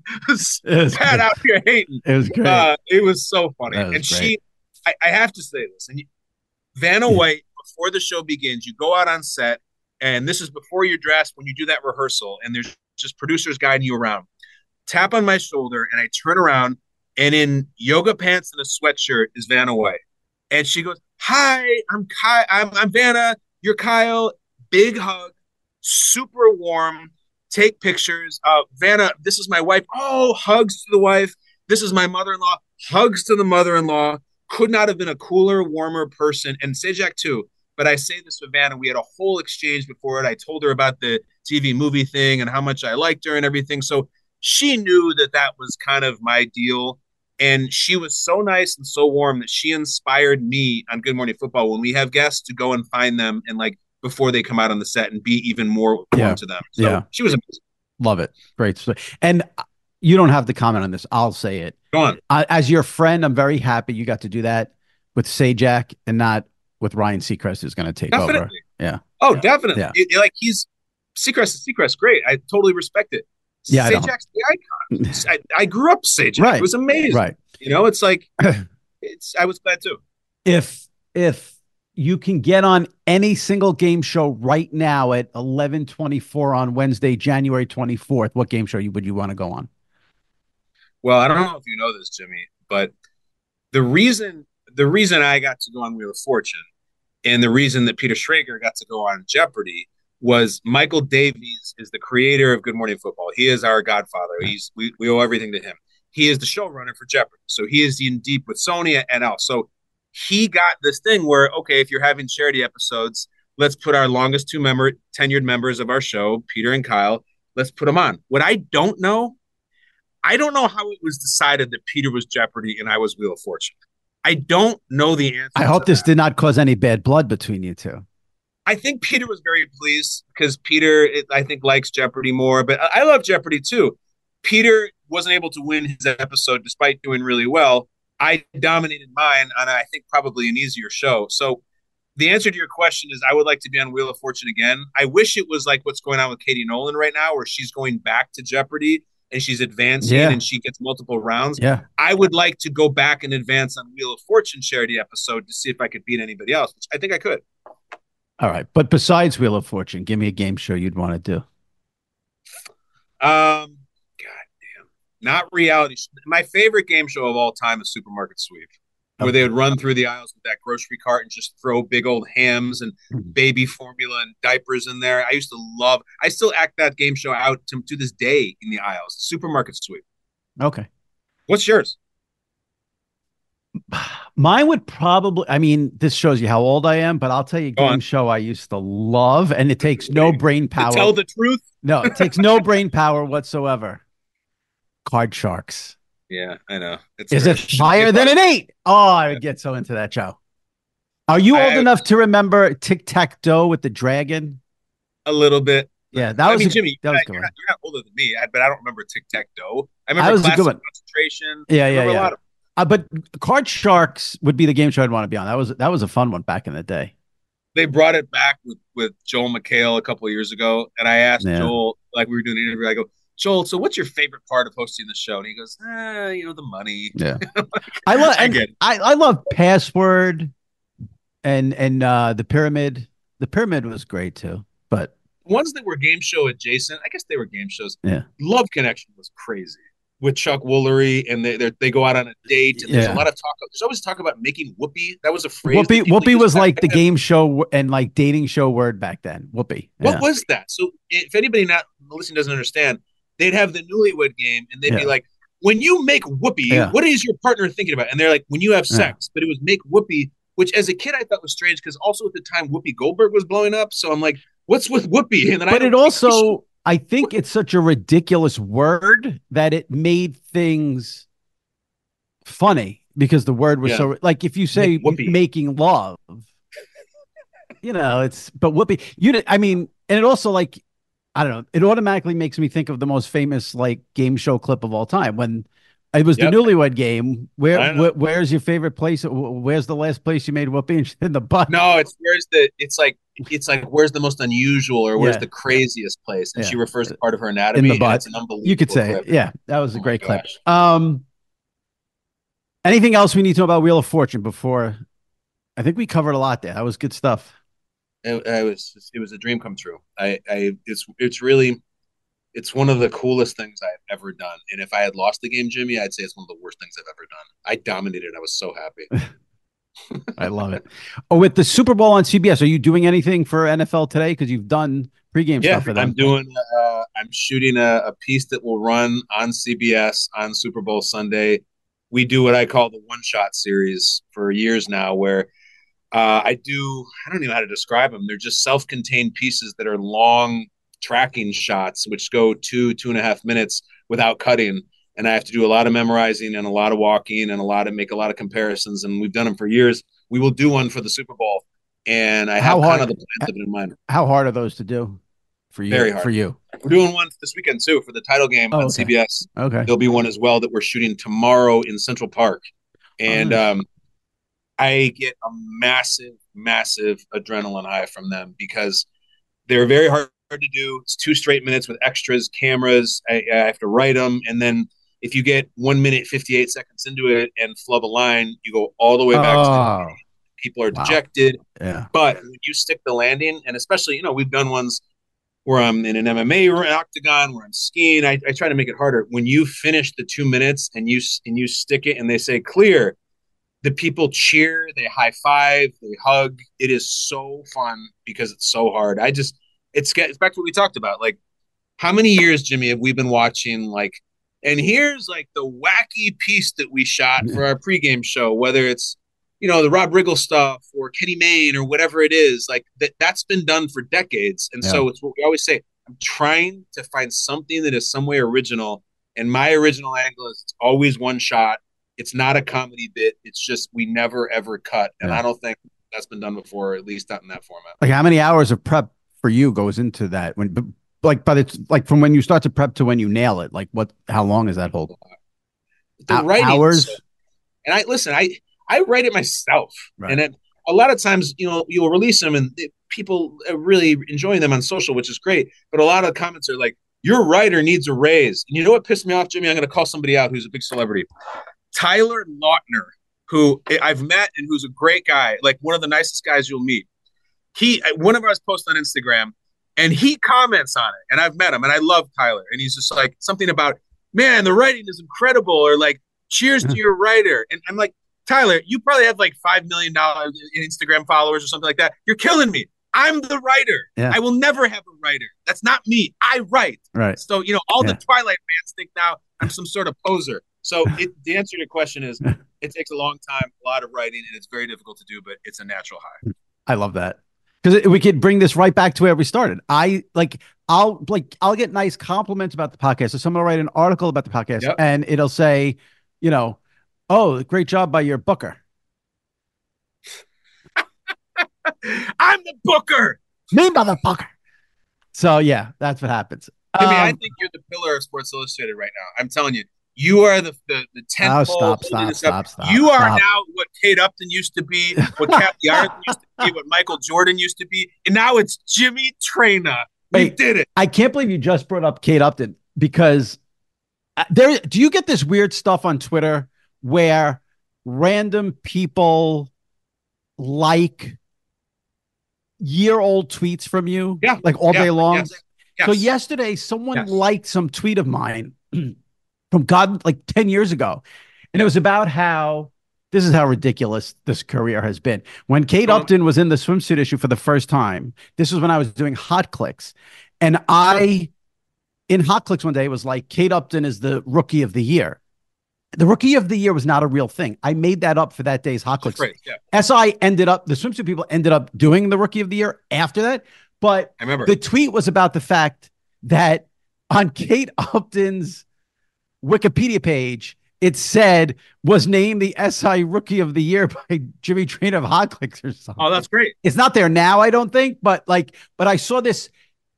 It was Pat great. Out here hating. It was great. Uh, it was so funny. Was and great. she, I, I have to say this. And you, Vanna yeah. White, before the show begins, you go out on set. And this is before you're dressed when you do that rehearsal and there's just producers guiding you around. Tap on my shoulder and I turn around and in yoga pants and a sweatshirt is Vanna White. And she goes, hi, I'm Kyle. I'm, I'm Vanna. You're Kyle. Big hug. Super warm. Take pictures. Uh, Vanna, this is my wife. Oh, hugs to the wife. This is my mother-in-law. Hugs to the mother-in-law. Could not have been a cooler, warmer person. And Sajak too. But I say this with Vanna. We had a whole exchange before it. I told her about the T V movie thing and how much I liked her and everything. So she knew that that was kind of my deal. And she was so nice and so warm that she inspired me on Good Morning Football when we have guests to go and find them and like before they come out on the set and be even more warm yeah. to them. So yeah. she was amazing. Love it. Great. And you don't have to comment on this. I'll say it. Go on. Uh, as your friend, I'm very happy you got to do that with Sajak and not with Ryan Seacrest is going to take definitely. over. Yeah. Oh, yeah. definitely. Yeah. It, it, like he's Seacrest is Seacrest. Great. I totally respect it. Yeah. Sajak's the icon. I, I grew up Sajak. Right. It was amazing. Right. You know, it's like, it's, I was glad too. If, if you can get on any single game show right now at eleven twenty-four on Wednesday, January twenty-fourth, what game show you, would you want to go on? Well, I don't know if you know this, Jimmy, but the reason, the reason I got to go on Wheel of Fortune and the reason that Peter Schrager got to go on Jeopardy was Michael Davies is the creator of Good Morning Football. He is our godfather. He's we, we owe everything to him. He is the showrunner for Jeopardy. So he is in deep with Sony and L. So he got this thing where, okay, if you're having charity episodes, let's put our longest two member tenured members of our show, Peter and Kyle, let's put them on. What I don't know, I don't know how it was decided that Peter was Jeopardy and I was Wheel of Fortune. I don't know the answer. I hope this that. did not cause any bad blood between you two. I think Peter was very pleased because Peter, it, I think, likes Jeopardy more. But I love Jeopardy too. Peter wasn't able to win his episode despite doing really well. I dominated mine on, I think, probably an easier show. So the answer to your question is I would like to be on Wheel of Fortune again. I wish it was like what's going on with Katie Nolan right now where she's going back to Jeopardy and she's advancing yeah. and she gets multiple rounds. Yeah. I would like to go back and advance on Wheel of Fortune charity episode to see if I could beat anybody else, which I think I could. All right. But besides Wheel of Fortune, give me a game show you'd want to do. Um, God damn. Not reality. My favorite game show of all time is Supermarket Sweep, where okay. they would run through the aisles with that grocery cart and just throw big old hams and baby formula and diapers in there. I used to love, I still act that game show out to, to this day in the aisles. Supermarket Sweep. Okay. What's yours? Mine would probably, I mean, this shows you how old I am, but I'll tell you a game show I used to love, and it takes no brain power. To tell the truth? No, it takes no brain power whatsoever. Card Sharks. Yeah, I know. It's Is it higher than an eight? Oh, I would get so into that show. Are you old I, enough to remember Tic-Tac-Toe with the dragon? A little bit. Yeah, that was I mean, a, Jimmy, that was you're, good not, you're not older than me, but I don't remember Tic-Tac-Toe. I remember was Classic a good one. Concentration. Yeah, I yeah, yeah. A lot of Uh, but Card Sharks would be the game show I'd want to be on. That was that was a fun one back in the day. They brought it back with, with Joel McHale a couple of years ago, and I asked yeah. Joel, like we were doing an interview, I go, Joel, so what's your favorite part of hosting the show? And he goes, ah, you know, the money. Yeah, I love. I, I I love Password, and and uh, the Pyramid. The Pyramid was great too, but ones that were game show adjacent, I guess they were game shows. Yeah, Love Connection was crazy. with Chuck Woolery, and they they go out on a date, and there's Yeah. a lot of talk. There's always talk about making whoopee. That was a phrase. Whoopi, that people Whoopi used was back like the then. game show and like dating show word back then. Whoopi. What Yeah. was that? So if anybody not listening doesn't understand, they'd have the newlywed game, and they'd Yeah. be like, when you make whoopee, Yeah. what is your partner thinking about? And they're like, when you have Yeah. sex. But it was make whoopee, which as a kid I thought was strange because also at the time Whoopi Goldberg was blowing up. So I'm like, what's with whoopee? And then But I it don't think we should- also, I think it's such a ridiculous word that it made things funny because the word was Yeah. so like if you say Make whoopee. making love, you know, it's but whoopee. You, di- I mean, and it also like I don't know, it automatically makes me think of the most famous like game show clip of all time when it was Yep. the Newlywed Game. Where, I know. where where's your favorite place? Wh- Where's the last place you made whoopee? And she's in the butt. No, it's where's the it's like it's like where's the most unusual or where's Yeah. the craziest place, and Yeah. she refers to part of her anatomy. In the and butt. it's an unbelievable You could say clip. it. Yeah, that was a Oh my great clip. gosh. Um, anything else we need to know about Wheel of Fortune before? I think we covered a lot there. That was good stuff. It, it was it was a dream come true. I, I it's it's really it's one of the coolest things I've ever done. And if I had lost the game, Jimmy, I'd say it's one of the worst things I've ever done. I dominated. I was so happy. I love it. Oh, with the Super Bowl on C B S, are you doing anything for N F L today? Because you've done pregame Yeah, stuff for them. I'm doing. Uh, I'm shooting a, a piece that will run on C B S on Super Bowl Sunday. We do what I call the one shot series for years now, where uh, I do. I don't even know how to describe them. They're just self contained pieces that are long tracking shots, which go two two and a half minutes without cutting. And I have to do a lot of memorizing and a lot of walking and a lot of make a lot of comparisons. And we've done them for years. We will do one for the Super Bowl, and I How have hard- kind of the plans of it in mind. How hard are those to do for you? Very hard. For you. We're doing one this weekend too for the title game Oh, on okay. C B S. Okay. There'll be one as well that we're shooting tomorrow in Central Park, and nice. um, I get a massive, massive adrenaline high from them because they're very hard to do. It's two straight minutes with extras, cameras. I, I have to write them, and then if you get one minute fifty-eight seconds into it and flub a line, you go all the way back to the Oh, beginning. People are Wow. dejected. yeah. But when you stick the landing, and especially, you know, we've done ones where I'm in an M M A octagon, where I'm skiing. I, I try to make it harder. When you finish the two minutes and you and you stick it, and they say clear, the people cheer, they high five, they hug. It is so fun because it's so hard. I just it's it's back to what we talked about. Like, how many years, Jimmy, have we been watching like? And here's like the wacky piece that we shot for our pregame show, whether it's, you know, the Rob Riggle stuff or Kenny Mayne or whatever it is, like that that's been done for decades. And Yeah. so it's what we always say. I'm trying to find something that is some way original. And my original angle is it's always one shot. It's not a comedy bit. It's just we never ever cut. And Yeah. I don't think that's been done before, or at least not in that format. Like how many hours of prep for you goes into that? When, b- like, but it's like from when you start to prep to when you nail it. Like, what? How long is that hold? The Hou- writing, hours? so- and I listen. I I write it myself, Right. and it, a lot of times, you know, you'll release them, and it, people are really enjoying them on social, which is great. But a lot of the comments are like, "Your writer needs a raise." And you know what pissed me off, Jimmy? I'm going to call somebody out who's a big celebrity, Tyler Lautner, who I've met and who's a great guy, like one of the nicest guys you'll meet. He one of ours posts on Instagram, and he comments on it, and I've met him, and I love Tyler, and he's just like something about, man, the writing is incredible, or like, cheers to your writer. And I'm like, Tyler, you probably have like five million dollars in Instagram followers or something like that. You're killing me. I'm the writer. Yeah. I will never have a writer. That's not me. I write. Right. So, you know, all Yeah. the Twilight fans think now I'm some sort of poser. So it, the answer to your question is it takes a long time, a lot of writing, and it's very difficult to do, but it's a natural high. I love that because we could bring this right back to where we started. I like I'll like I'll get nice compliments about the podcast. So someone will write an article about the podcast, Yep. and it'll say, you know, oh, great job by your booker. I'm the booker. Me, motherfucker. So yeah, that's what happens. Jimmy, I Um, think you're the pillar of Sports Illustrated right now. I'm telling you, you are the the, the tent Oh, pole stop, holding stop, this up. stop, stop, You are stop. now what Kate Upton used to be, what Kathy Arden used to be, what Michael Jordan used to be, and now it's Jimmy Traina. We Wait. did it. I can't believe you just brought up Kate Upton because uh, there. Do you get this weird stuff on Twitter where random people like year old tweets from you, Yeah. like all Yeah. day long? Yes. Yes. So yesterday, someone Yes. liked some tweet of mine from from God like ten years ago. And it was about how this is how ridiculous this career has been. When Kate Um, Upton was in the swimsuit issue for the first time, this was when I was doing Hot Clicks. And I, in Hot Clicks one day, was like, Kate Upton is the rookie of the year. The rookie of the year was not a real thing. I made that up for that day's Hot Clicks. Right, yeah. S I ended up, the swimsuit people ended up doing the rookie of the year after that. But I remember. the tweet was about the fact that on Kate Upton's Wikipedia page, it said was named the S I Rookie of the Year by Jimmy Train of Hot Clicks or something. Oh, that's great. It's not there now, I don't think, but like, but I saw this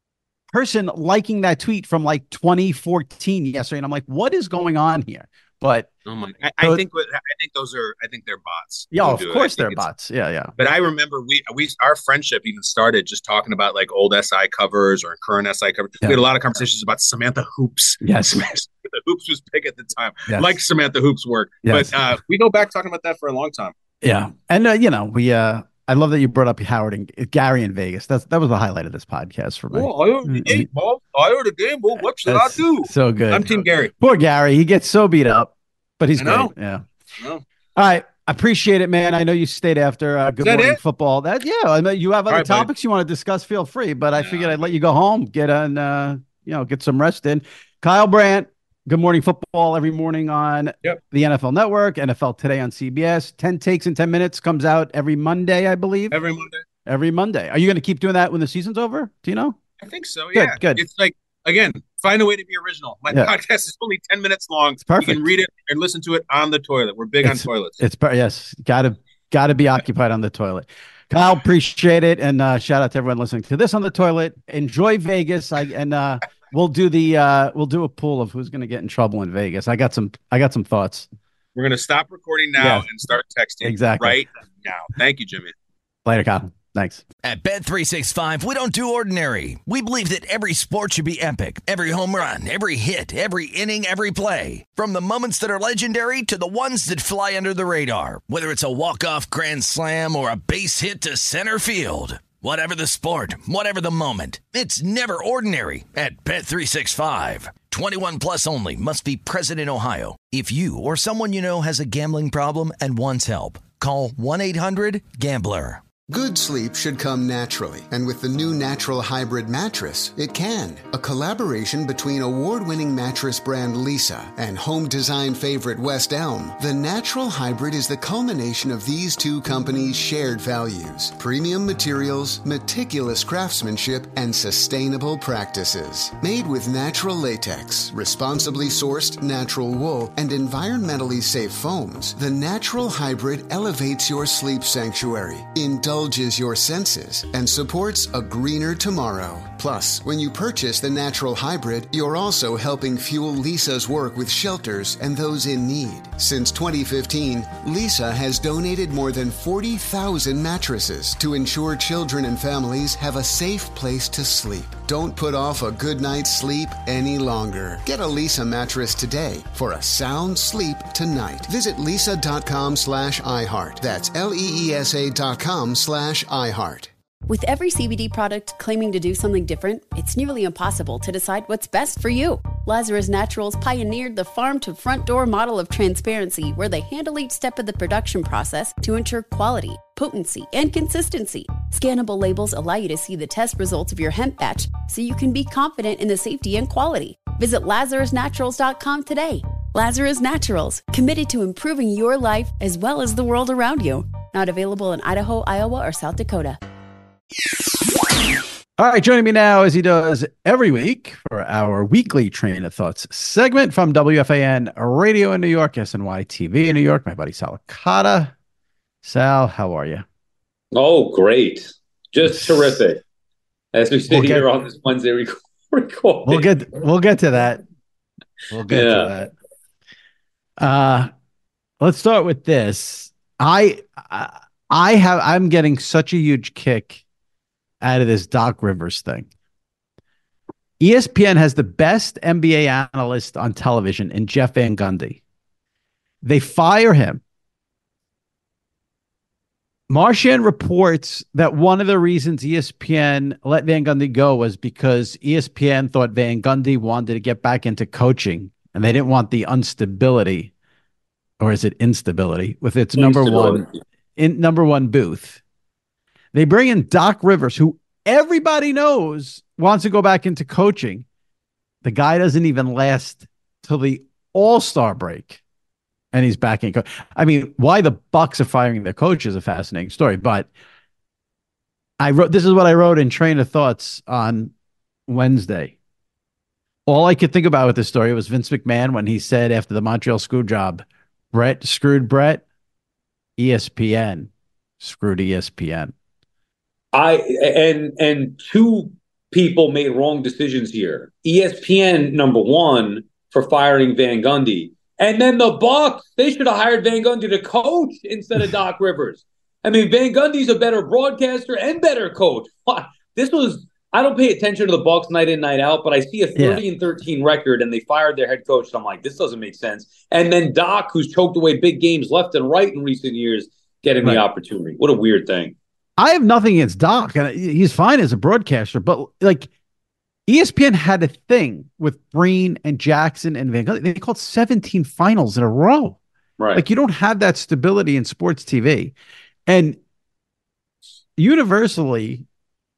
person liking that tweet from like twenty fourteen yesterday, and I'm like, what is going on here? But oh my, I, I think what I think those are I think they're bots. Yeah, who of do it. course I they're think it's- bots. Yeah, yeah. But I remember we we our friendship even started just talking about like old S I covers or current S I covers. Yeah. We had a lot of conversations about Samantha Hoops. Yes. Samantha Hoops was big at the time. Yes. Like Samantha Hoops' work. Yes. But uh, we go back talking about that for a long time. Yeah, and uh, you know, we. uh I love that you brought up Howard and Gary in Vegas. That's that was the highlight of this podcast for me. Oh, I heard the game, Bob. I heard the game. Well, what should That's I do? so good. I'm Team Gary. Poor Gary. He gets so beat up, but he's I know. great. Yeah. No. All right. I appreciate it, man. I know you stayed after uh, Good that Morning it? Football. That yeah. I mean, you have other All right, buddy. topics you want to discuss. Feel free, but I No. figured I'd let you go home, get on, uh, you know, get some rest in. Kyle Brandt, Good Morning Football every morning on Yep. the N F L Network, N F L Today on C B S. ten takes in ten minutes comes out every Monday, I believe. Every Monday. Every Monday. Are you going to keep doing that when the season's over? Do you know? I think so. Good, Yeah. good. It's like again, find a way to be original. My Yeah. podcast is only ten minutes long. It's perfect. You can read it and listen to it on the toilet. We're big It's- on toilets. It's per- yes, gotta gotta be occupied on the toilet. Kyle, appreciate it, and uh, shout out to everyone listening to this on the toilet. Enjoy Vegas, I and uh, we'll do the uh, we'll do a pool of who's going to get in trouble in Vegas. I got some I got some thoughts. We're gonna stop recording now Yeah. and start texting Exactly. right now. Thank you, Jimmy. Later, Kyle. Thanks. At Bet three sixty-five, we don't do ordinary. We believe that every sport should be epic. Every home run, every hit, every inning, every play. From the moments that are legendary to the ones that fly under the radar. Whether it's a walk-off grand slam or a base hit to center field. Whatever the sport, whatever the moment. It's never ordinary at Bet three sixty-five. twenty-one plus only. Must be present in Ohio. If you or someone you know has a gambling problem and wants help, call one eight hundred gambler. Good sleep should come naturally, and with the new Natural Hybrid mattress, it can. A collaboration between award-winning mattress brand Leesa and home design favorite West Elm, the Natural Hybrid is the culmination of these two companies' shared values: premium materials, meticulous craftsmanship, and sustainable practices. Made with natural latex, responsibly sourced natural wool, and environmentally safe foams, the Natural Hybrid elevates your sleep sanctuary, indulges your senses, and supports a greener tomorrow. Plus, when you purchase the Natural Hybrid, you're also helping fuel Lisa's work with shelters and those in need. Since twenty fifteen, Lisa has donated more than forty thousand mattresses to ensure children and families have a safe place to sleep. Don't put off a good night's sleep any longer. Get a Lisa mattress today for a sound sleep tonight. Visit lisa.com slash iHeart. That's L-E-E-S-A dot com slash iHeart. With every C B D product claiming to do something different, it's nearly impossible to decide what's best for you. Lazarus Naturals pioneered the farm-to-front-door model of transparency, where they handle each step of the production process to ensure quality, potency, and consistency. Scannable labels allow you to see the test results of your hemp batch, so you can be confident in the safety and quality. Visit lazarus naturals dot com today. Lazarus Naturals, committed to improving your life as well as the world around you. Not available in Idaho, Iowa, or South Dakota. All right, joining me now as he does every week for our weekly Train of Thoughts segment from W F A N Radio in New York, S N Y T V in New York, my buddy Sal Licata. Sal, how are you? Oh, great. Just terrific. As we sit We'll get- here on this Wednesday rec- recording. We'll get we'll get to that. We'll get Yeah. to that. Uh let's start with this. I I I have I'm getting such a huge kick out of this Doc Rivers thing. E S P N has the best N B A analyst on television in Jeff Van Gundy. They fire him. Marchand reports that one of the reasons E S P N let Van Gundy go was because E S P N thought Van Gundy wanted to get back into coaching and they didn't want the instability, or is it instability, with its number Instability. one in number one booth. They bring in Doc Rivers, who everybody knows wants to go back into coaching. The guy doesn't even last till the All-Star break, and he's back in. Co- I mean, why the Bucks are firing their coach is a fascinating story. But I wrote this is what I wrote in Train of Thoughts on Wednesday. All I could think about with this story was Vince McMahon when he said after the Montreal Screw job, Brett screwed Brett, E S P N screwed E S P N. I and and two people made wrong decisions here. E S P N, number one, for firing Van Gundy. And then the Bucks, they should have hired Van Gundy to coach instead of Doc Rivers. I mean, Van Gundy's a better broadcaster and better coach. This was, I don't pay attention to the Bucks night in, night out, but I see a thirty Yeah. and thirteen record and they fired their head coach. So I'm like, this doesn't make sense. And then Doc, who's choked away big games left and right in recent years, getting Right. the opportunity. What a weird thing. I have nothing against Doc, and he's fine as a broadcaster, but like E S P N had a thing with Breen and Jackson and Van Gundy. They called seventeen finals in a row. Right. Like you don't have that stability in sports T V. And universally,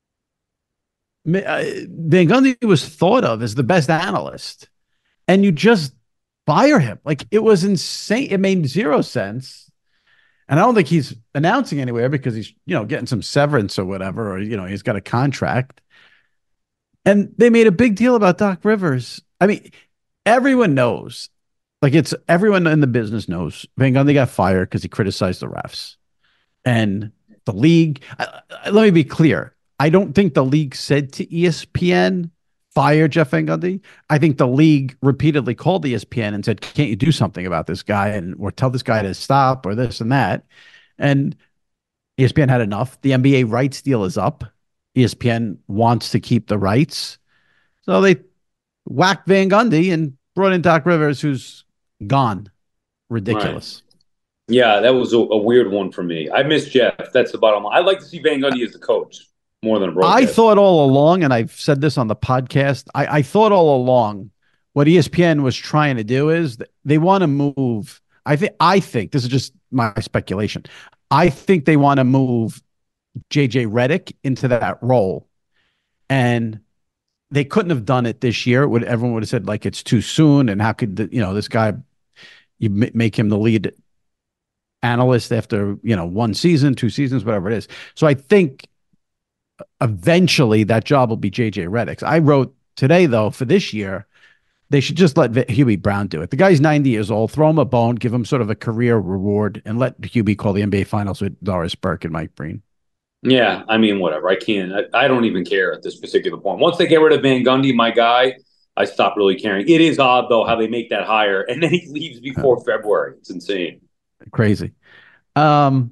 uh, Van Gundy was thought of as the best analyst, and you just fire him. Like it was insane. It made zero sense. And I don't think he's announcing anywhere because he's, you know, getting some severance or whatever, or, you know, he's got a contract. And they made a big deal about Doc Rivers. I mean, everyone knows, like it's everyone in the business knows Van Gundy got fired because he criticized the refs. And the league, I, I, let me be clear. I don't think the league said to E S P N, fire Jeff Van Gundy. I think the league repeatedly called E S P N and said, can't you do something about this guy, and or tell this guy to stop or this and that. And E S P N had enough. The N B A rights deal is up. E S P N wants to keep the rights. So they whacked Van Gundy and brought in Doc Rivers, who's gone. Ridiculous. Right. Yeah, that was a, a weird one for me. I miss Jeff. That's the bottom line. I'd like to see Van Gundy as the coach more than a broadcaster. I thought all along, and I've said this on the podcast, I, I thought all along what E S P N was trying to do is they want to move. I think, I think this is just my speculation. I think they want to move J J Redick into that role. And they couldn't have done it this year. Would everyone would have said like it's too soon, and how could the, you know, this guy, you m- make him the lead analyst after, you know, one season, two seasons, whatever it is. So I think eventually that job will be J J Redick's. I wrote today, though, for this year, they should just let Hubie Brown do it. The guy's ninety years old. Throw him a bone, give him sort of a career reward, and let Hubie call the N B A Finals with Doris Burke and Mike Breen. Yeah, I mean, whatever. I can't. I, I don't even care at this particular point. Once they get rid of Van Gundy, my guy, I stop really caring. It is odd, though, how they make that hire, and then he leaves before February. It's insane. Crazy. Um,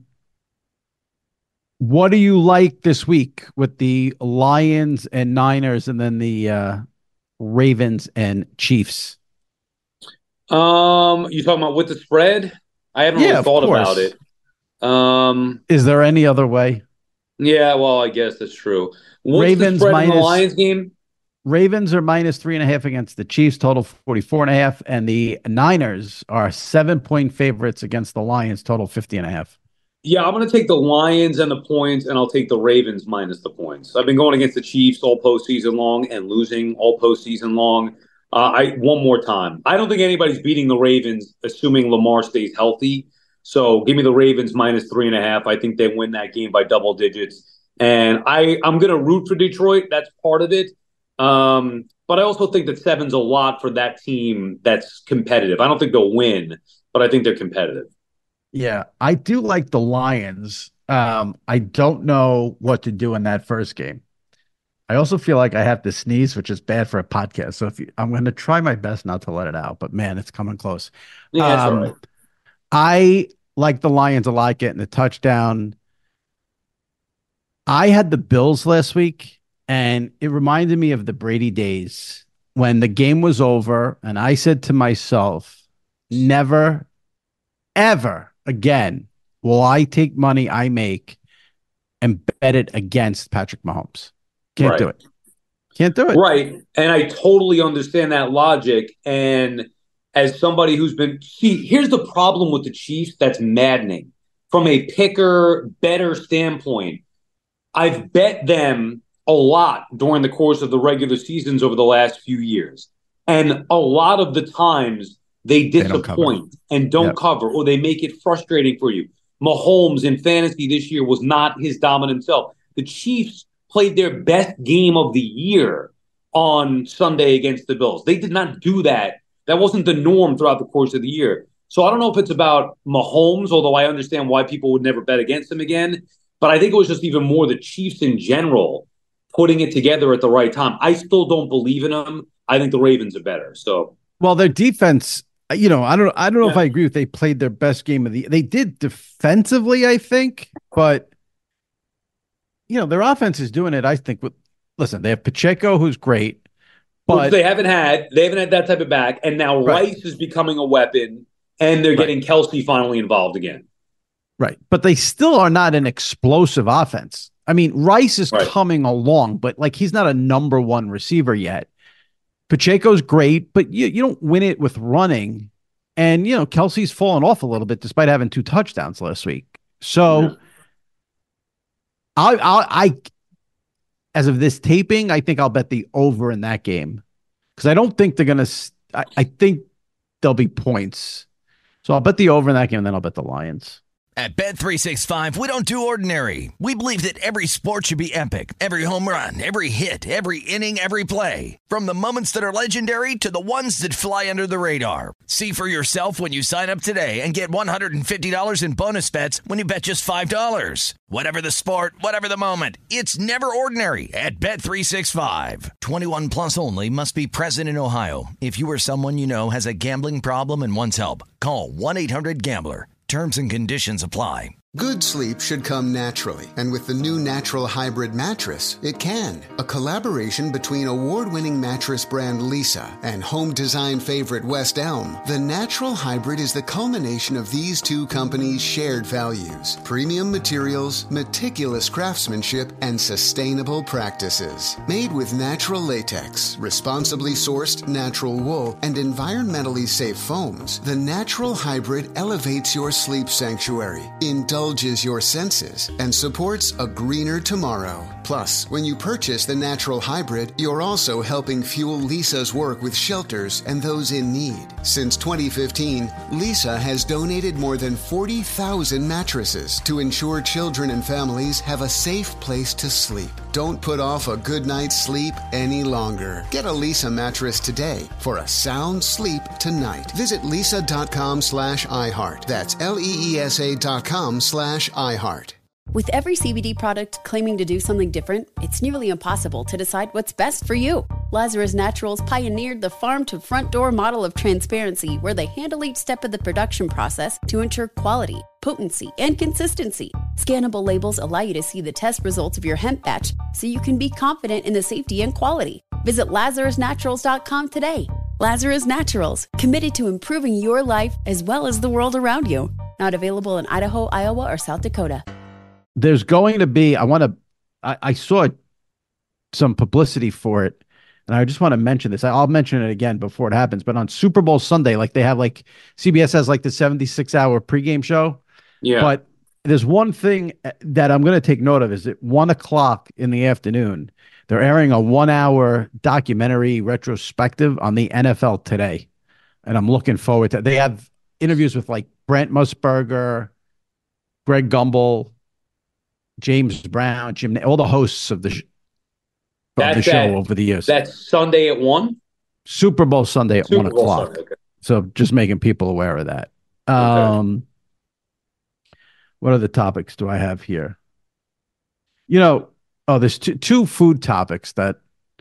what do you like this week with the Lions and Niners, and then the uh, Ravens and Chiefs? Um, you talking about with the spread? I haven't Yeah, really of thought course. about it. Um, Is there any other way? yeah, well, I guess that's true. What's Ravens the spread in the minus- Lions game? Ravens are minus three and a half against the Chiefs, total forty-four and a half. And the Niners are seven point favorites against the Lions, total fifty and a half. Yeah, I'm going to take the Lions and the points, and I'll take the Ravens minus the points. I've been going against the Chiefs all postseason long and losing all postseason long. Uh, I one more time. I don't think anybody's beating the Ravens, assuming Lamar stays healthy. So give me the Ravens minus three and a half. I think they win that game by double digits. And I, I'm going to root for Detroit. That's part of it. Um, but I also think that seven's a lot for that team that's competitive. I don't think they'll win, but I think they're competitive. Yeah, I do like the Lions. Um, I don't know what to do in that first game. I also feel like I have to sneeze, which is bad for a podcast. So if you, I'm going to try my best not to let it out, but man, it's coming close. Yeah, that's Um, all right. I like the Lions a lot, getting the touchdown. I had the Bills last week, and it reminded me of the Brady days when the game was over, and I said to myself, never, ever again will I take money I make and bet it against Patrick Mahomes. Can't Right. do it. Can't do it. Right. And I totally understand that logic. And as somebody who's been, see, here's the problem with the Chiefs that's maddening. From a picker, better standpoint, I've bet them a lot during the course of the regular seasons over the last few years. And a lot of the times they disappoint they don't and don't yep. cover, or they make it frustrating for you. Mahomes in fantasy this year was not his dominant self. The Chiefs played their best game of the year on Sunday against the Bills. They did not do that. That wasn't the norm throughout the course of the year. So I don't know if it's about Mahomes, although I understand why people would never bet against him again. But I think it was just even more the Chiefs in general putting it together at the right time. I still don't believe in them. I think the Ravens are better. So, well, their defense, you know, I don't, I don't know yeah. if I agree with they played their best game of the. They did defensively, I think, but you know, their offense is doing it. I think with listen, they have Pacheco, who's great, but Which they haven't had. They haven't had that type of back, and now right. Rice is becoming a weapon, and they're right. getting Kelsey finally involved again. Right, but they still are not an explosive offense. I mean, Rice is right. coming along, but like he's not a number one receiver yet. Pacheco's great, but you, you don't win it with running. And, you know, Kelsey's fallen off a little bit despite having two touchdowns last week. So yeah. I, I, I, as of this taping, I think I'll bet the over in that game because I don't think they're going to, I, I think there'll be points. So I'll bet the over in that game, and then I'll bet the Lions. At Bet three sixty-five, we don't do ordinary. We believe that every sport should be epic. Every home run, every hit, every inning, every play. From the moments that are legendary to the ones that fly under the radar. See for yourself when you sign up today and get one hundred fifty dollars in bonus bets when you bet just five dollars. Whatever the sport, whatever the moment, it's never ordinary at Bet three sixty-five. twenty-one plus only. Must be present in Ohio. If you or someone you know has a gambling problem and wants help, call one eight hundred gambler. Terms and conditions apply. Good sleep should come naturally, and with the new Natural Hybrid mattress, it can. A collaboration between award-winning mattress brand Leesa and home design favorite West Elm, the Natural Hybrid is the culmination of these two companies' shared values: premium materials, meticulous craftsmanship, and sustainable practices. Made with natural latex, responsibly sourced natural wool, and environmentally safe foams, the Natural Hybrid elevates your sleep sanctuary. Indulge Indulges your senses and supports a greener tomorrow. Plus, when you purchase the Natural Hybrid, you're also helping fuel Leesa's work with shelters and those in need. Since twenty fifteen, Leesa has donated more than forty thousand mattresses to ensure children and families have a safe place to sleep. Don't put off a good night's sleep any longer. Get a Leesa mattress today for a sound sleep tonight. Visit leesa.com slash iHeart. That's L-E-E-S-A dot com slash iHeart. With every C B D product claiming to do something different, it's nearly impossible to decide what's best for you. Lazarus Naturals pioneered the farm-to-front-door model of transparency, where they handle each step of the production process to ensure quality, potency, and consistency. Scannable labels allow you to see the test results of your hemp batch, so you can be confident in the safety and quality. Visit lazarus naturals dot com today. Lazarus Naturals, committed to improving your life as well as the world around you. Not available in Idaho, Iowa, or South Dakota. There's going to be, I want to, I, I saw some publicity for it, and I just want to mention this. I'll mention it again before it happens, but on Super Bowl Sunday, like they have like, C B S has like the seventy-six hour pregame show. Yeah. But there's one thing that I'm going to take note of is at one o'clock in the afternoon, they're airing a one hour documentary retrospective on the N F L today. And I'm looking forward to it. They have interviews with like Brent Musburger, Greg Gumbel, James Brown, Jim, all the hosts of the, sh- of the show that, over the years. That's Sunday at one? Super Bowl Sunday at Super one Bowl o'clock. Sunday, okay. So just making people aware of that. Okay. Um, what other topics do I have here? You know, oh, there's two, two food topics that,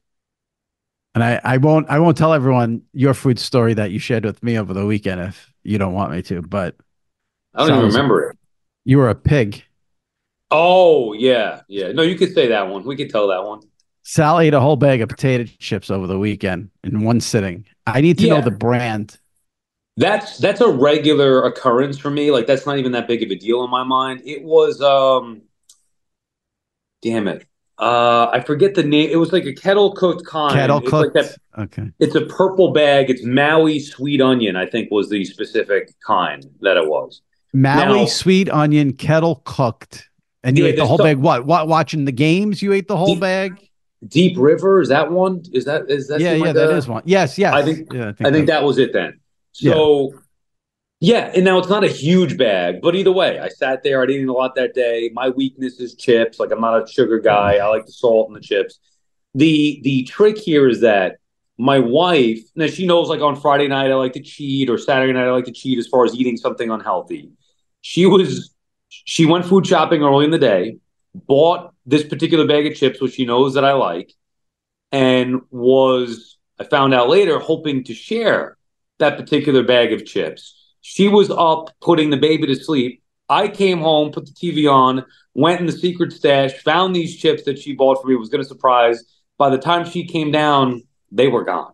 and I, I won't, I won't tell everyone your food story that you shared with me over the weekend if you don't want me to, but I don't even remember it. You were a pig. Oh, yeah. Yeah. No, you could say that one. We could tell that one. Sal ate a whole bag of potato chips over the weekend in one sitting. I need to yeah. know the brand. That's that's a regular occurrence for me. Like, that's not even that big of a deal in my mind. It was, um, damn it. Uh, I forget the name. It was like a kettle cooked kind. Kettle it's cooked. Like that, okay. It's a purple bag. It's Maui sweet onion, I think was the specific kind that it was. Maui Now, sweet onion, kettle cooked. And you Yeah, ate the there's whole some- bag. What? What? Watching the games, you ate the whole Deep- bag? Deep River, is that one? Is that is that Yeah, seem yeah, like that a- is one. Yes, yes. I think yeah, I think that was it then. So yeah, and now it's not a huge bag, but either way, I sat there. I didn't eat a lot that day. My weakness is chips. Like I'm not a sugar guy. I like the salt and the chips. The the trick here is that my wife, now she knows like on Friday night I like to cheat or Saturday night I like to cheat as far as eating something unhealthy. She was she went food shopping early in the day, bought this particular bag of chips, which she knows that I like, and was I found out later hoping to share that particular bag of chips. She was up putting the baby to sleep. I came home, put the T V on, went in the secret stash, found these chips that she bought for me, was going to surprise. By the time she came down, they were gone.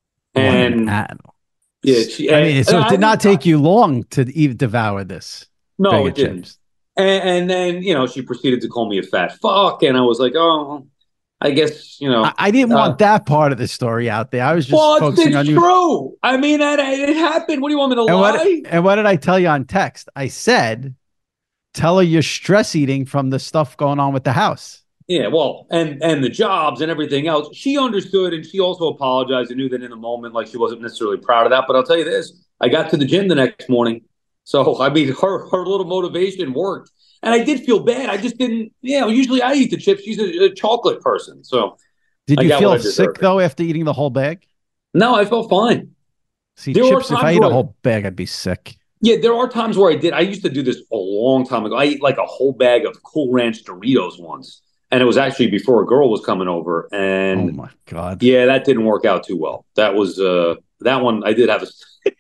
And yeah, she, I mean, so and it did I- not take you long to even devour this. No, bag it of didn't. chips. And, and then, you know, she proceeded to call me a fat fuck. And I was like, oh, I guess, you know. I, I didn't uh, want that part of the story out there. I was just well, it's, focusing it's on you. true. I mean, it, it happened. What do you want me to And lie? what, and what did I tell you on text? I said, tell her you're stress eating from the stuff going on with the house. Yeah, well, and and the jobs and everything else. She understood, and she also apologized and knew that in the moment, like she wasn't necessarily proud of that. But I'll tell you this: I got to the gym the next morning, so I mean, her her little motivation worked, and I did feel bad. I just didn't, you know. Usually, I eat the chips. She's a, a chocolate person, so Did I you got feel what I deserved. sick though after eating the whole bag? No, I felt fine. See, There are chips. If I times ate a where- whole bag, I'd be sick. Yeah, there are times where I did. I used to do this a long time ago. I ate like a whole bag of Cool Ranch Doritos once, and it was actually before a girl was coming over. And Oh my god! yeah, that didn't work out too well. That was uh that one. I did have a.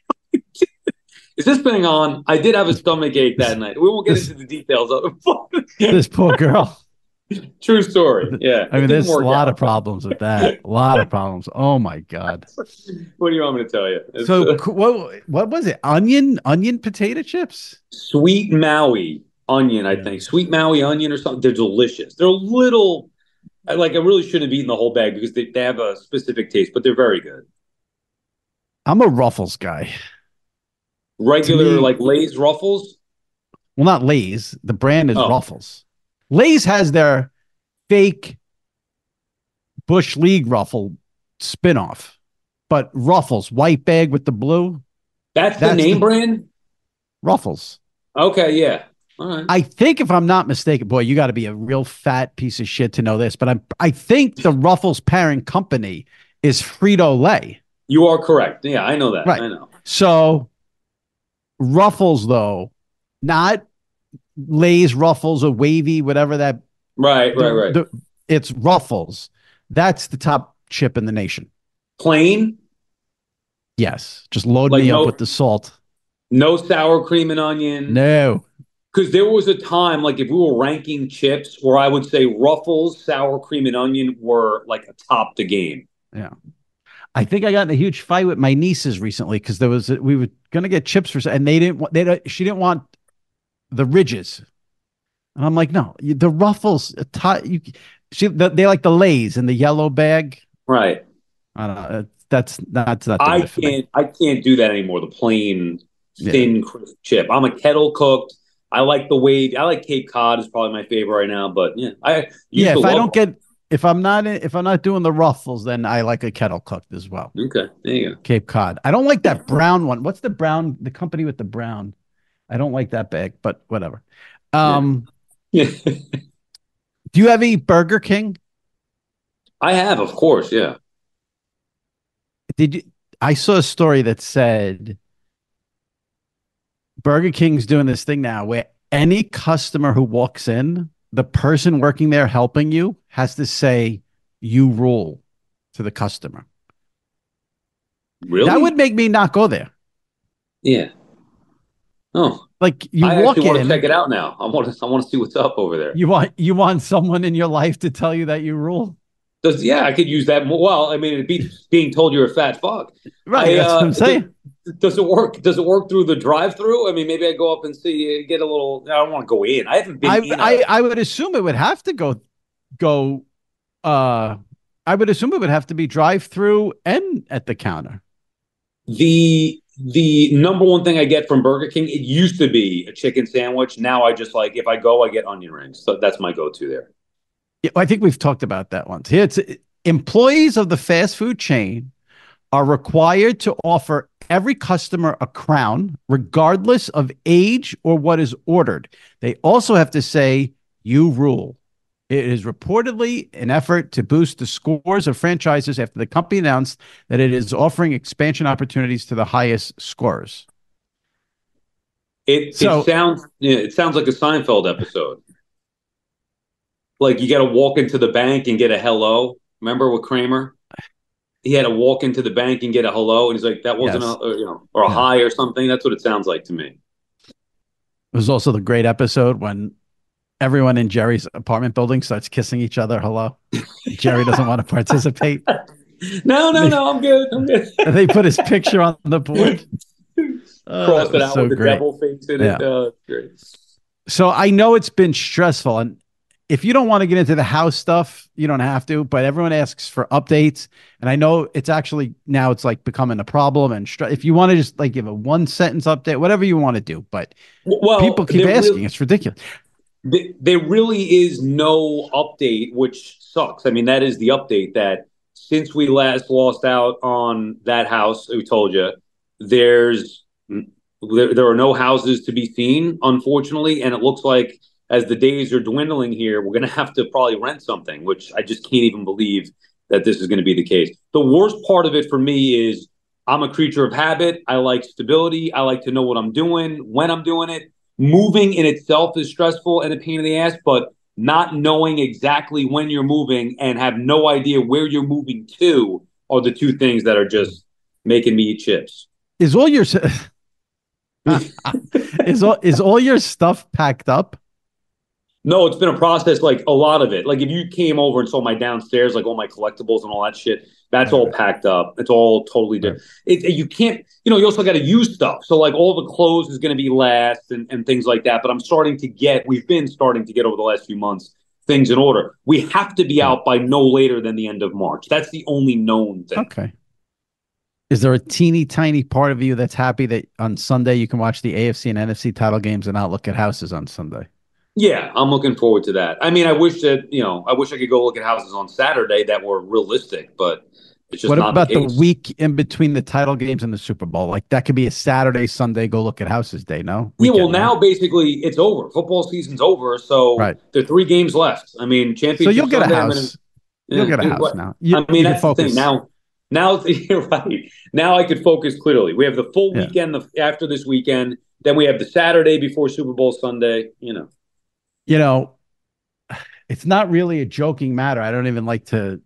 Is this thing on? I did have a stomach ache that night. We won't get This- into the details of it. This poor girl. True story. Yeah. I mean, it there's didn't a work lot out. of problems with that. A lot of problems. Oh my god. What do you want me to tell you? It's, So uh, c- what? What was it? Onion? Onion potato chips? sweet Maui onion, I think. Sweet Maui onion or something. They're delicious. They're a little. I- Like I really shouldn't have eaten the whole bag because they, they have a specific taste, but they're very good. I'm a Ruffles guy. Regular To me- like Lay's Ruffles. Well, not Lay's. The brand is Oh. Ruffles. Lay's has their fake Bush League Ruffle spinoff, but Ruffles, white bag with the blue, That's, That's the name the- brand. Ruffles. Okay, yeah. All right. I think, if I'm not mistaken, boy, you got to be a real fat piece of shit to know this, but I'm, I think the Ruffles parent company is Frito Lay. You are correct. Yeah, I know that. Right. I know. So Ruffles, though, not Lay's Ruffles or Wavy, whatever that. Right, right, right. the- it's Ruffles. That's the top chip in the nation. Plain, Yes. Just load Like me no- up with the salt. no sour cream and onion. No. Because there was a time, like if we were ranking chips, where I would say Ruffles, sour cream, and onion were like atop the game. Yeah. I think I got in a huge fight with my nieces recently because there was a, we were gonna get chips for and they didn't want they don't- she didn't want the ridges, and I'm like, no, you- the Ruffles. uh, ti- You, she the, they like the Lay's in the yellow bag. Right. I don't know. uh, That's that's not. I doing it for me. can't. I can't do that anymore. The plain, Yeah. thin, crisp chip. I'm a kettle cooked. I like the wave. I like Cape Cod is probably my favorite right now. But yeah, I used Yeah, to if I love don't get if I'm not in, if I'm not doing the Ruffles, then I like a kettle cooked as well. Okay, there you go. Cape Cod. I don't like that brown one. What's the brown? The company with the brown. I don't like that bag, but whatever. Um, Yeah. do you ever eat Burger King? I have, of course. Yeah. Did you? I saw a story that said Burger King's doing this thing now where any customer who walks in, the person working there helping you has to say, "You rule," to the customer. Really? That would make me not go there. Yeah. Oh, Like you I walk actually want to in, check it out now. I want to. I want to see what's up over there. you want you want someone in your life to tell you that you rule. Does yeah? I could use that. More. Well, I mean, it'd be being told you're a fat fuck. Right, I, that's uh, what I'm saying. Does, does it work? Does it work through the drive-through? I mean, maybe I go up and see, get a little. I don't want to go in. I haven't been. I, in a- I I would assume it would have to go go uh, I would assume it would have to be drive-through and at the counter. The the number one thing I get from Burger King, it used to be a chicken sandwich. Now I just like, if I go, I get onion rings. So that's my go-to there. Yeah, I think we've talked about that once. It's employees of the fast food chain are required to offer every customer a crown, regardless of age or what is ordered. They also have to say, "You rule." It is reportedly an effort to boost the scores of franchises after the company announced that it is offering expansion opportunities to the highest scorers. It, so, it sounds it sounds like a Seinfeld episode. Like you got to walk into the bank and get a hello. Remember with Kramer? He had to walk into the bank and get a hello, and he's like, "That wasn't yes. a, you know, or a yeah. hi or something." That's what it sounds like to me. It was also the great episode when everyone in Jerry's apartment building starts kissing each other. Hello. Jerry doesn't want to participate. No, no, they, no. I'm good. I'm good. They put his picture on the board. Uh, Cross it out so with the great. devil face in yeah. it. Uh, great. So I know it's been stressful, and if you don't want to get into the house stuff, you don't have to, but everyone asks for updates. And I know it's actually now it's like becoming a problem. And str- if you want to just like give a one sentence update, whatever you want to do, but well, people keep asking, really, it's ridiculous. There really is no update, which sucks. I mean, that is the update that since we last lost out on that house, we told you there's, there, there are no houses to be seen, unfortunately. And it looks like, as the days are dwindling here, we're going to have to probably rent something, which I just can't even believe that this is going to be the case. The worst part of it for me is I'm a creature of habit. I like stability. I like to know what I'm doing, when I'm doing it. Moving in itself is stressful and a pain in the ass, but not knowing exactly when you're moving and have no idea where you're moving to are the two things that are just making me eat chips. Is all your is all is all your stuff packed up? No, it's been a process, like a lot of it. Like if you came over and saw my downstairs, like all my collectibles and all that shit, that's all packed up. It's all totally different. It, it, you can't, you know, you also got to use stuff. So like all the clothes is going to be last and, and things like that. But I'm starting to get, we've been starting to get over the last few months, things in order. We have to be out by no later than the end of March. That's the only known thing. Okay. Is there a teeny tiny part of you that's happy that on Sunday you can watch the A F C and N F C title games and not look at houses on Sunday? Yeah, I'm looking forward to that. I mean, I wish that, you know, I wish I could go look at houses on Saturday that were realistic, but it's just what not about the case. The week in between the title games and the Super Bowl? Like that could be a Saturday, Sunday, go look at houses day, no? Weekend, yeah, well, now right? basically it's over. Football season's over, so right. there are three games left. I mean, championship. So you'll get Sunday, a house. Gonna, you'll yeah, get a house what, now. You, I mean, that's focus. the thing. Now, now you're right. Now I could focus clearly. We have the full yeah. weekend the, after this weekend. Then we have the Saturday before Super Bowl Sunday, you know. You know, it's not really a joking matter. I don't even like to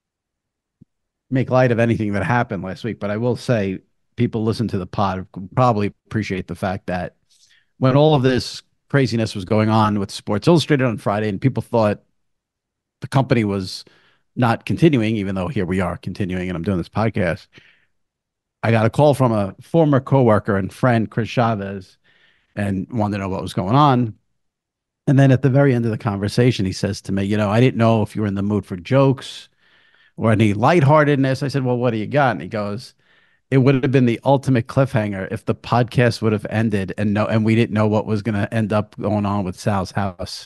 make light of anything that happened last week, but I will say people listen to the pod probably appreciate the fact that when all of this craziness was going on with Sports Illustrated on Friday and people thought the company was not continuing, even though here we are continuing and I'm doing this podcast, I got a call from a former coworker and friend, Chris Chavez, and wanted to know what was going on. And then at the very end of the conversation, he says to me, you know, I didn't know if you were in the mood for jokes or any lightheartedness. I said, well, what do you got? And he goes, it would have been the ultimate cliffhanger if the podcast would have ended and no, and we didn't know what was going to end up going on with Sal's house.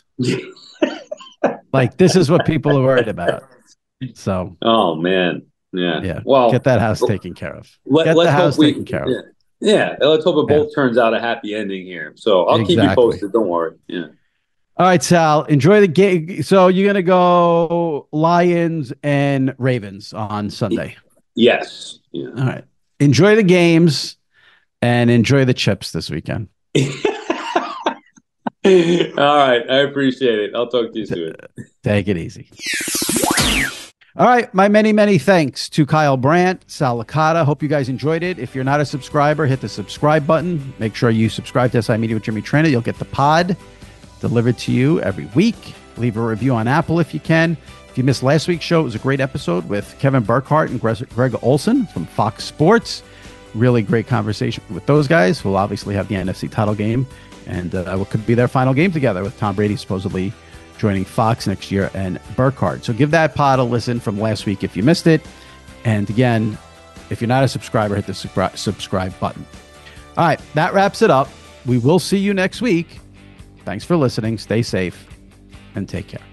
Like, this is what people are worried about. So, oh, man. Yeah. Yeah. Well, get that house taken care of. Let, get the house we, taken care yeah. of. Yeah. Let's hope it both yeah. turns out a happy ending here. So I'll exactly. keep you posted. Don't worry. Yeah. All right, Sal, enjoy the game. So you're going to go Lions and Ravens on Sunday. Yes. Yeah. All right. Enjoy the games and enjoy the chips this weekend. All right. I appreciate it. I'll talk to you soon. Take it easy. All right. My many, many thanks to Kyle Brandt, Sal Licata. Hope you guys enjoyed it. If you're not a subscriber, hit the subscribe button. Make sure you subscribe to S I Media with Jimmy Traina. You'll get the pod delivered to you every week. Leave a review on Apple if you can. If you missed last week's show, it was a great episode with Kevin Burkhardt and Greg Olson from Fox Sports. Really great conversation with those guys. We'll obviously have the N F C title game, and uh, what could be their final game together with Tom Brady supposedly joining Fox next year and Burkhardt. So give that pod a listen from last week if you missed it. And again, if you're not a subscriber, hit the subscri- subscribe button. All right, that wraps it up. We will see you next week. Thanks for listening. Stay safe and take care.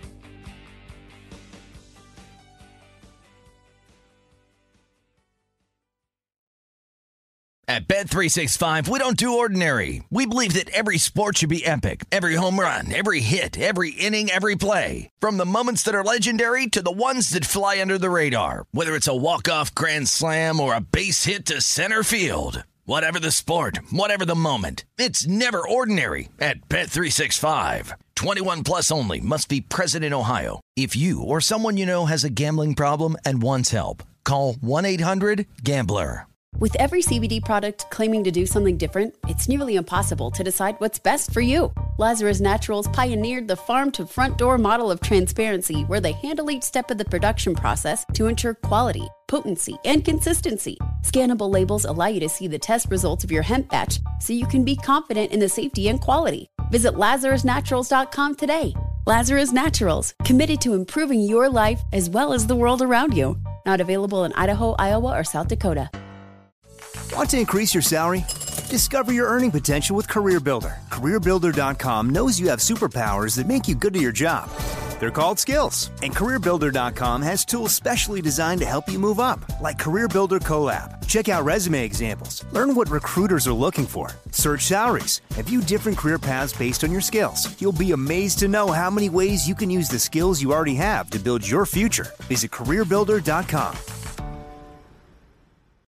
At Bet three sixty-five, we don't do ordinary. We believe that every sport should be epic. Every home run, every hit, every inning, every play. From the moments that are legendary to the ones that fly under the radar. Whether it's a walk-off grand slam or a base hit to center field. Whatever the sport, whatever the moment. It's never ordinary at Bet three sixty-five. twenty-one plus only. Must be present in Ohio. If you or someone you know has a gambling problem and wants help, call one eight hundred gambler. With every C B D product claiming to do something different, it's nearly impossible to decide what's best for you. Lazarus Naturals pioneered the farm-to-front-door model of transparency where they handle each step of the production process to ensure quality, potency, and consistency. Scannable labels allow you to see the test results of your hemp batch so you can be confident in the safety and quality. Visit lazarus naturals dot com today. Lazarus Naturals, committed to improving your life as well as the world around you. Not available in Idaho, Iowa, or South Dakota. Want to increase your salary? Discover your earning potential with CareerBuilder. career builder dot com knows you have superpowers that make you good at your job. They're called skills. And career builder dot com has tools specially designed to help you move up, like CareerBuilder Collab. Check out resume examples. Learn what recruiters are looking for. Search salaries. And view different career paths based on your skills. You'll be amazed to know how many ways you can use the skills you already have to build your future. Visit career builder dot com.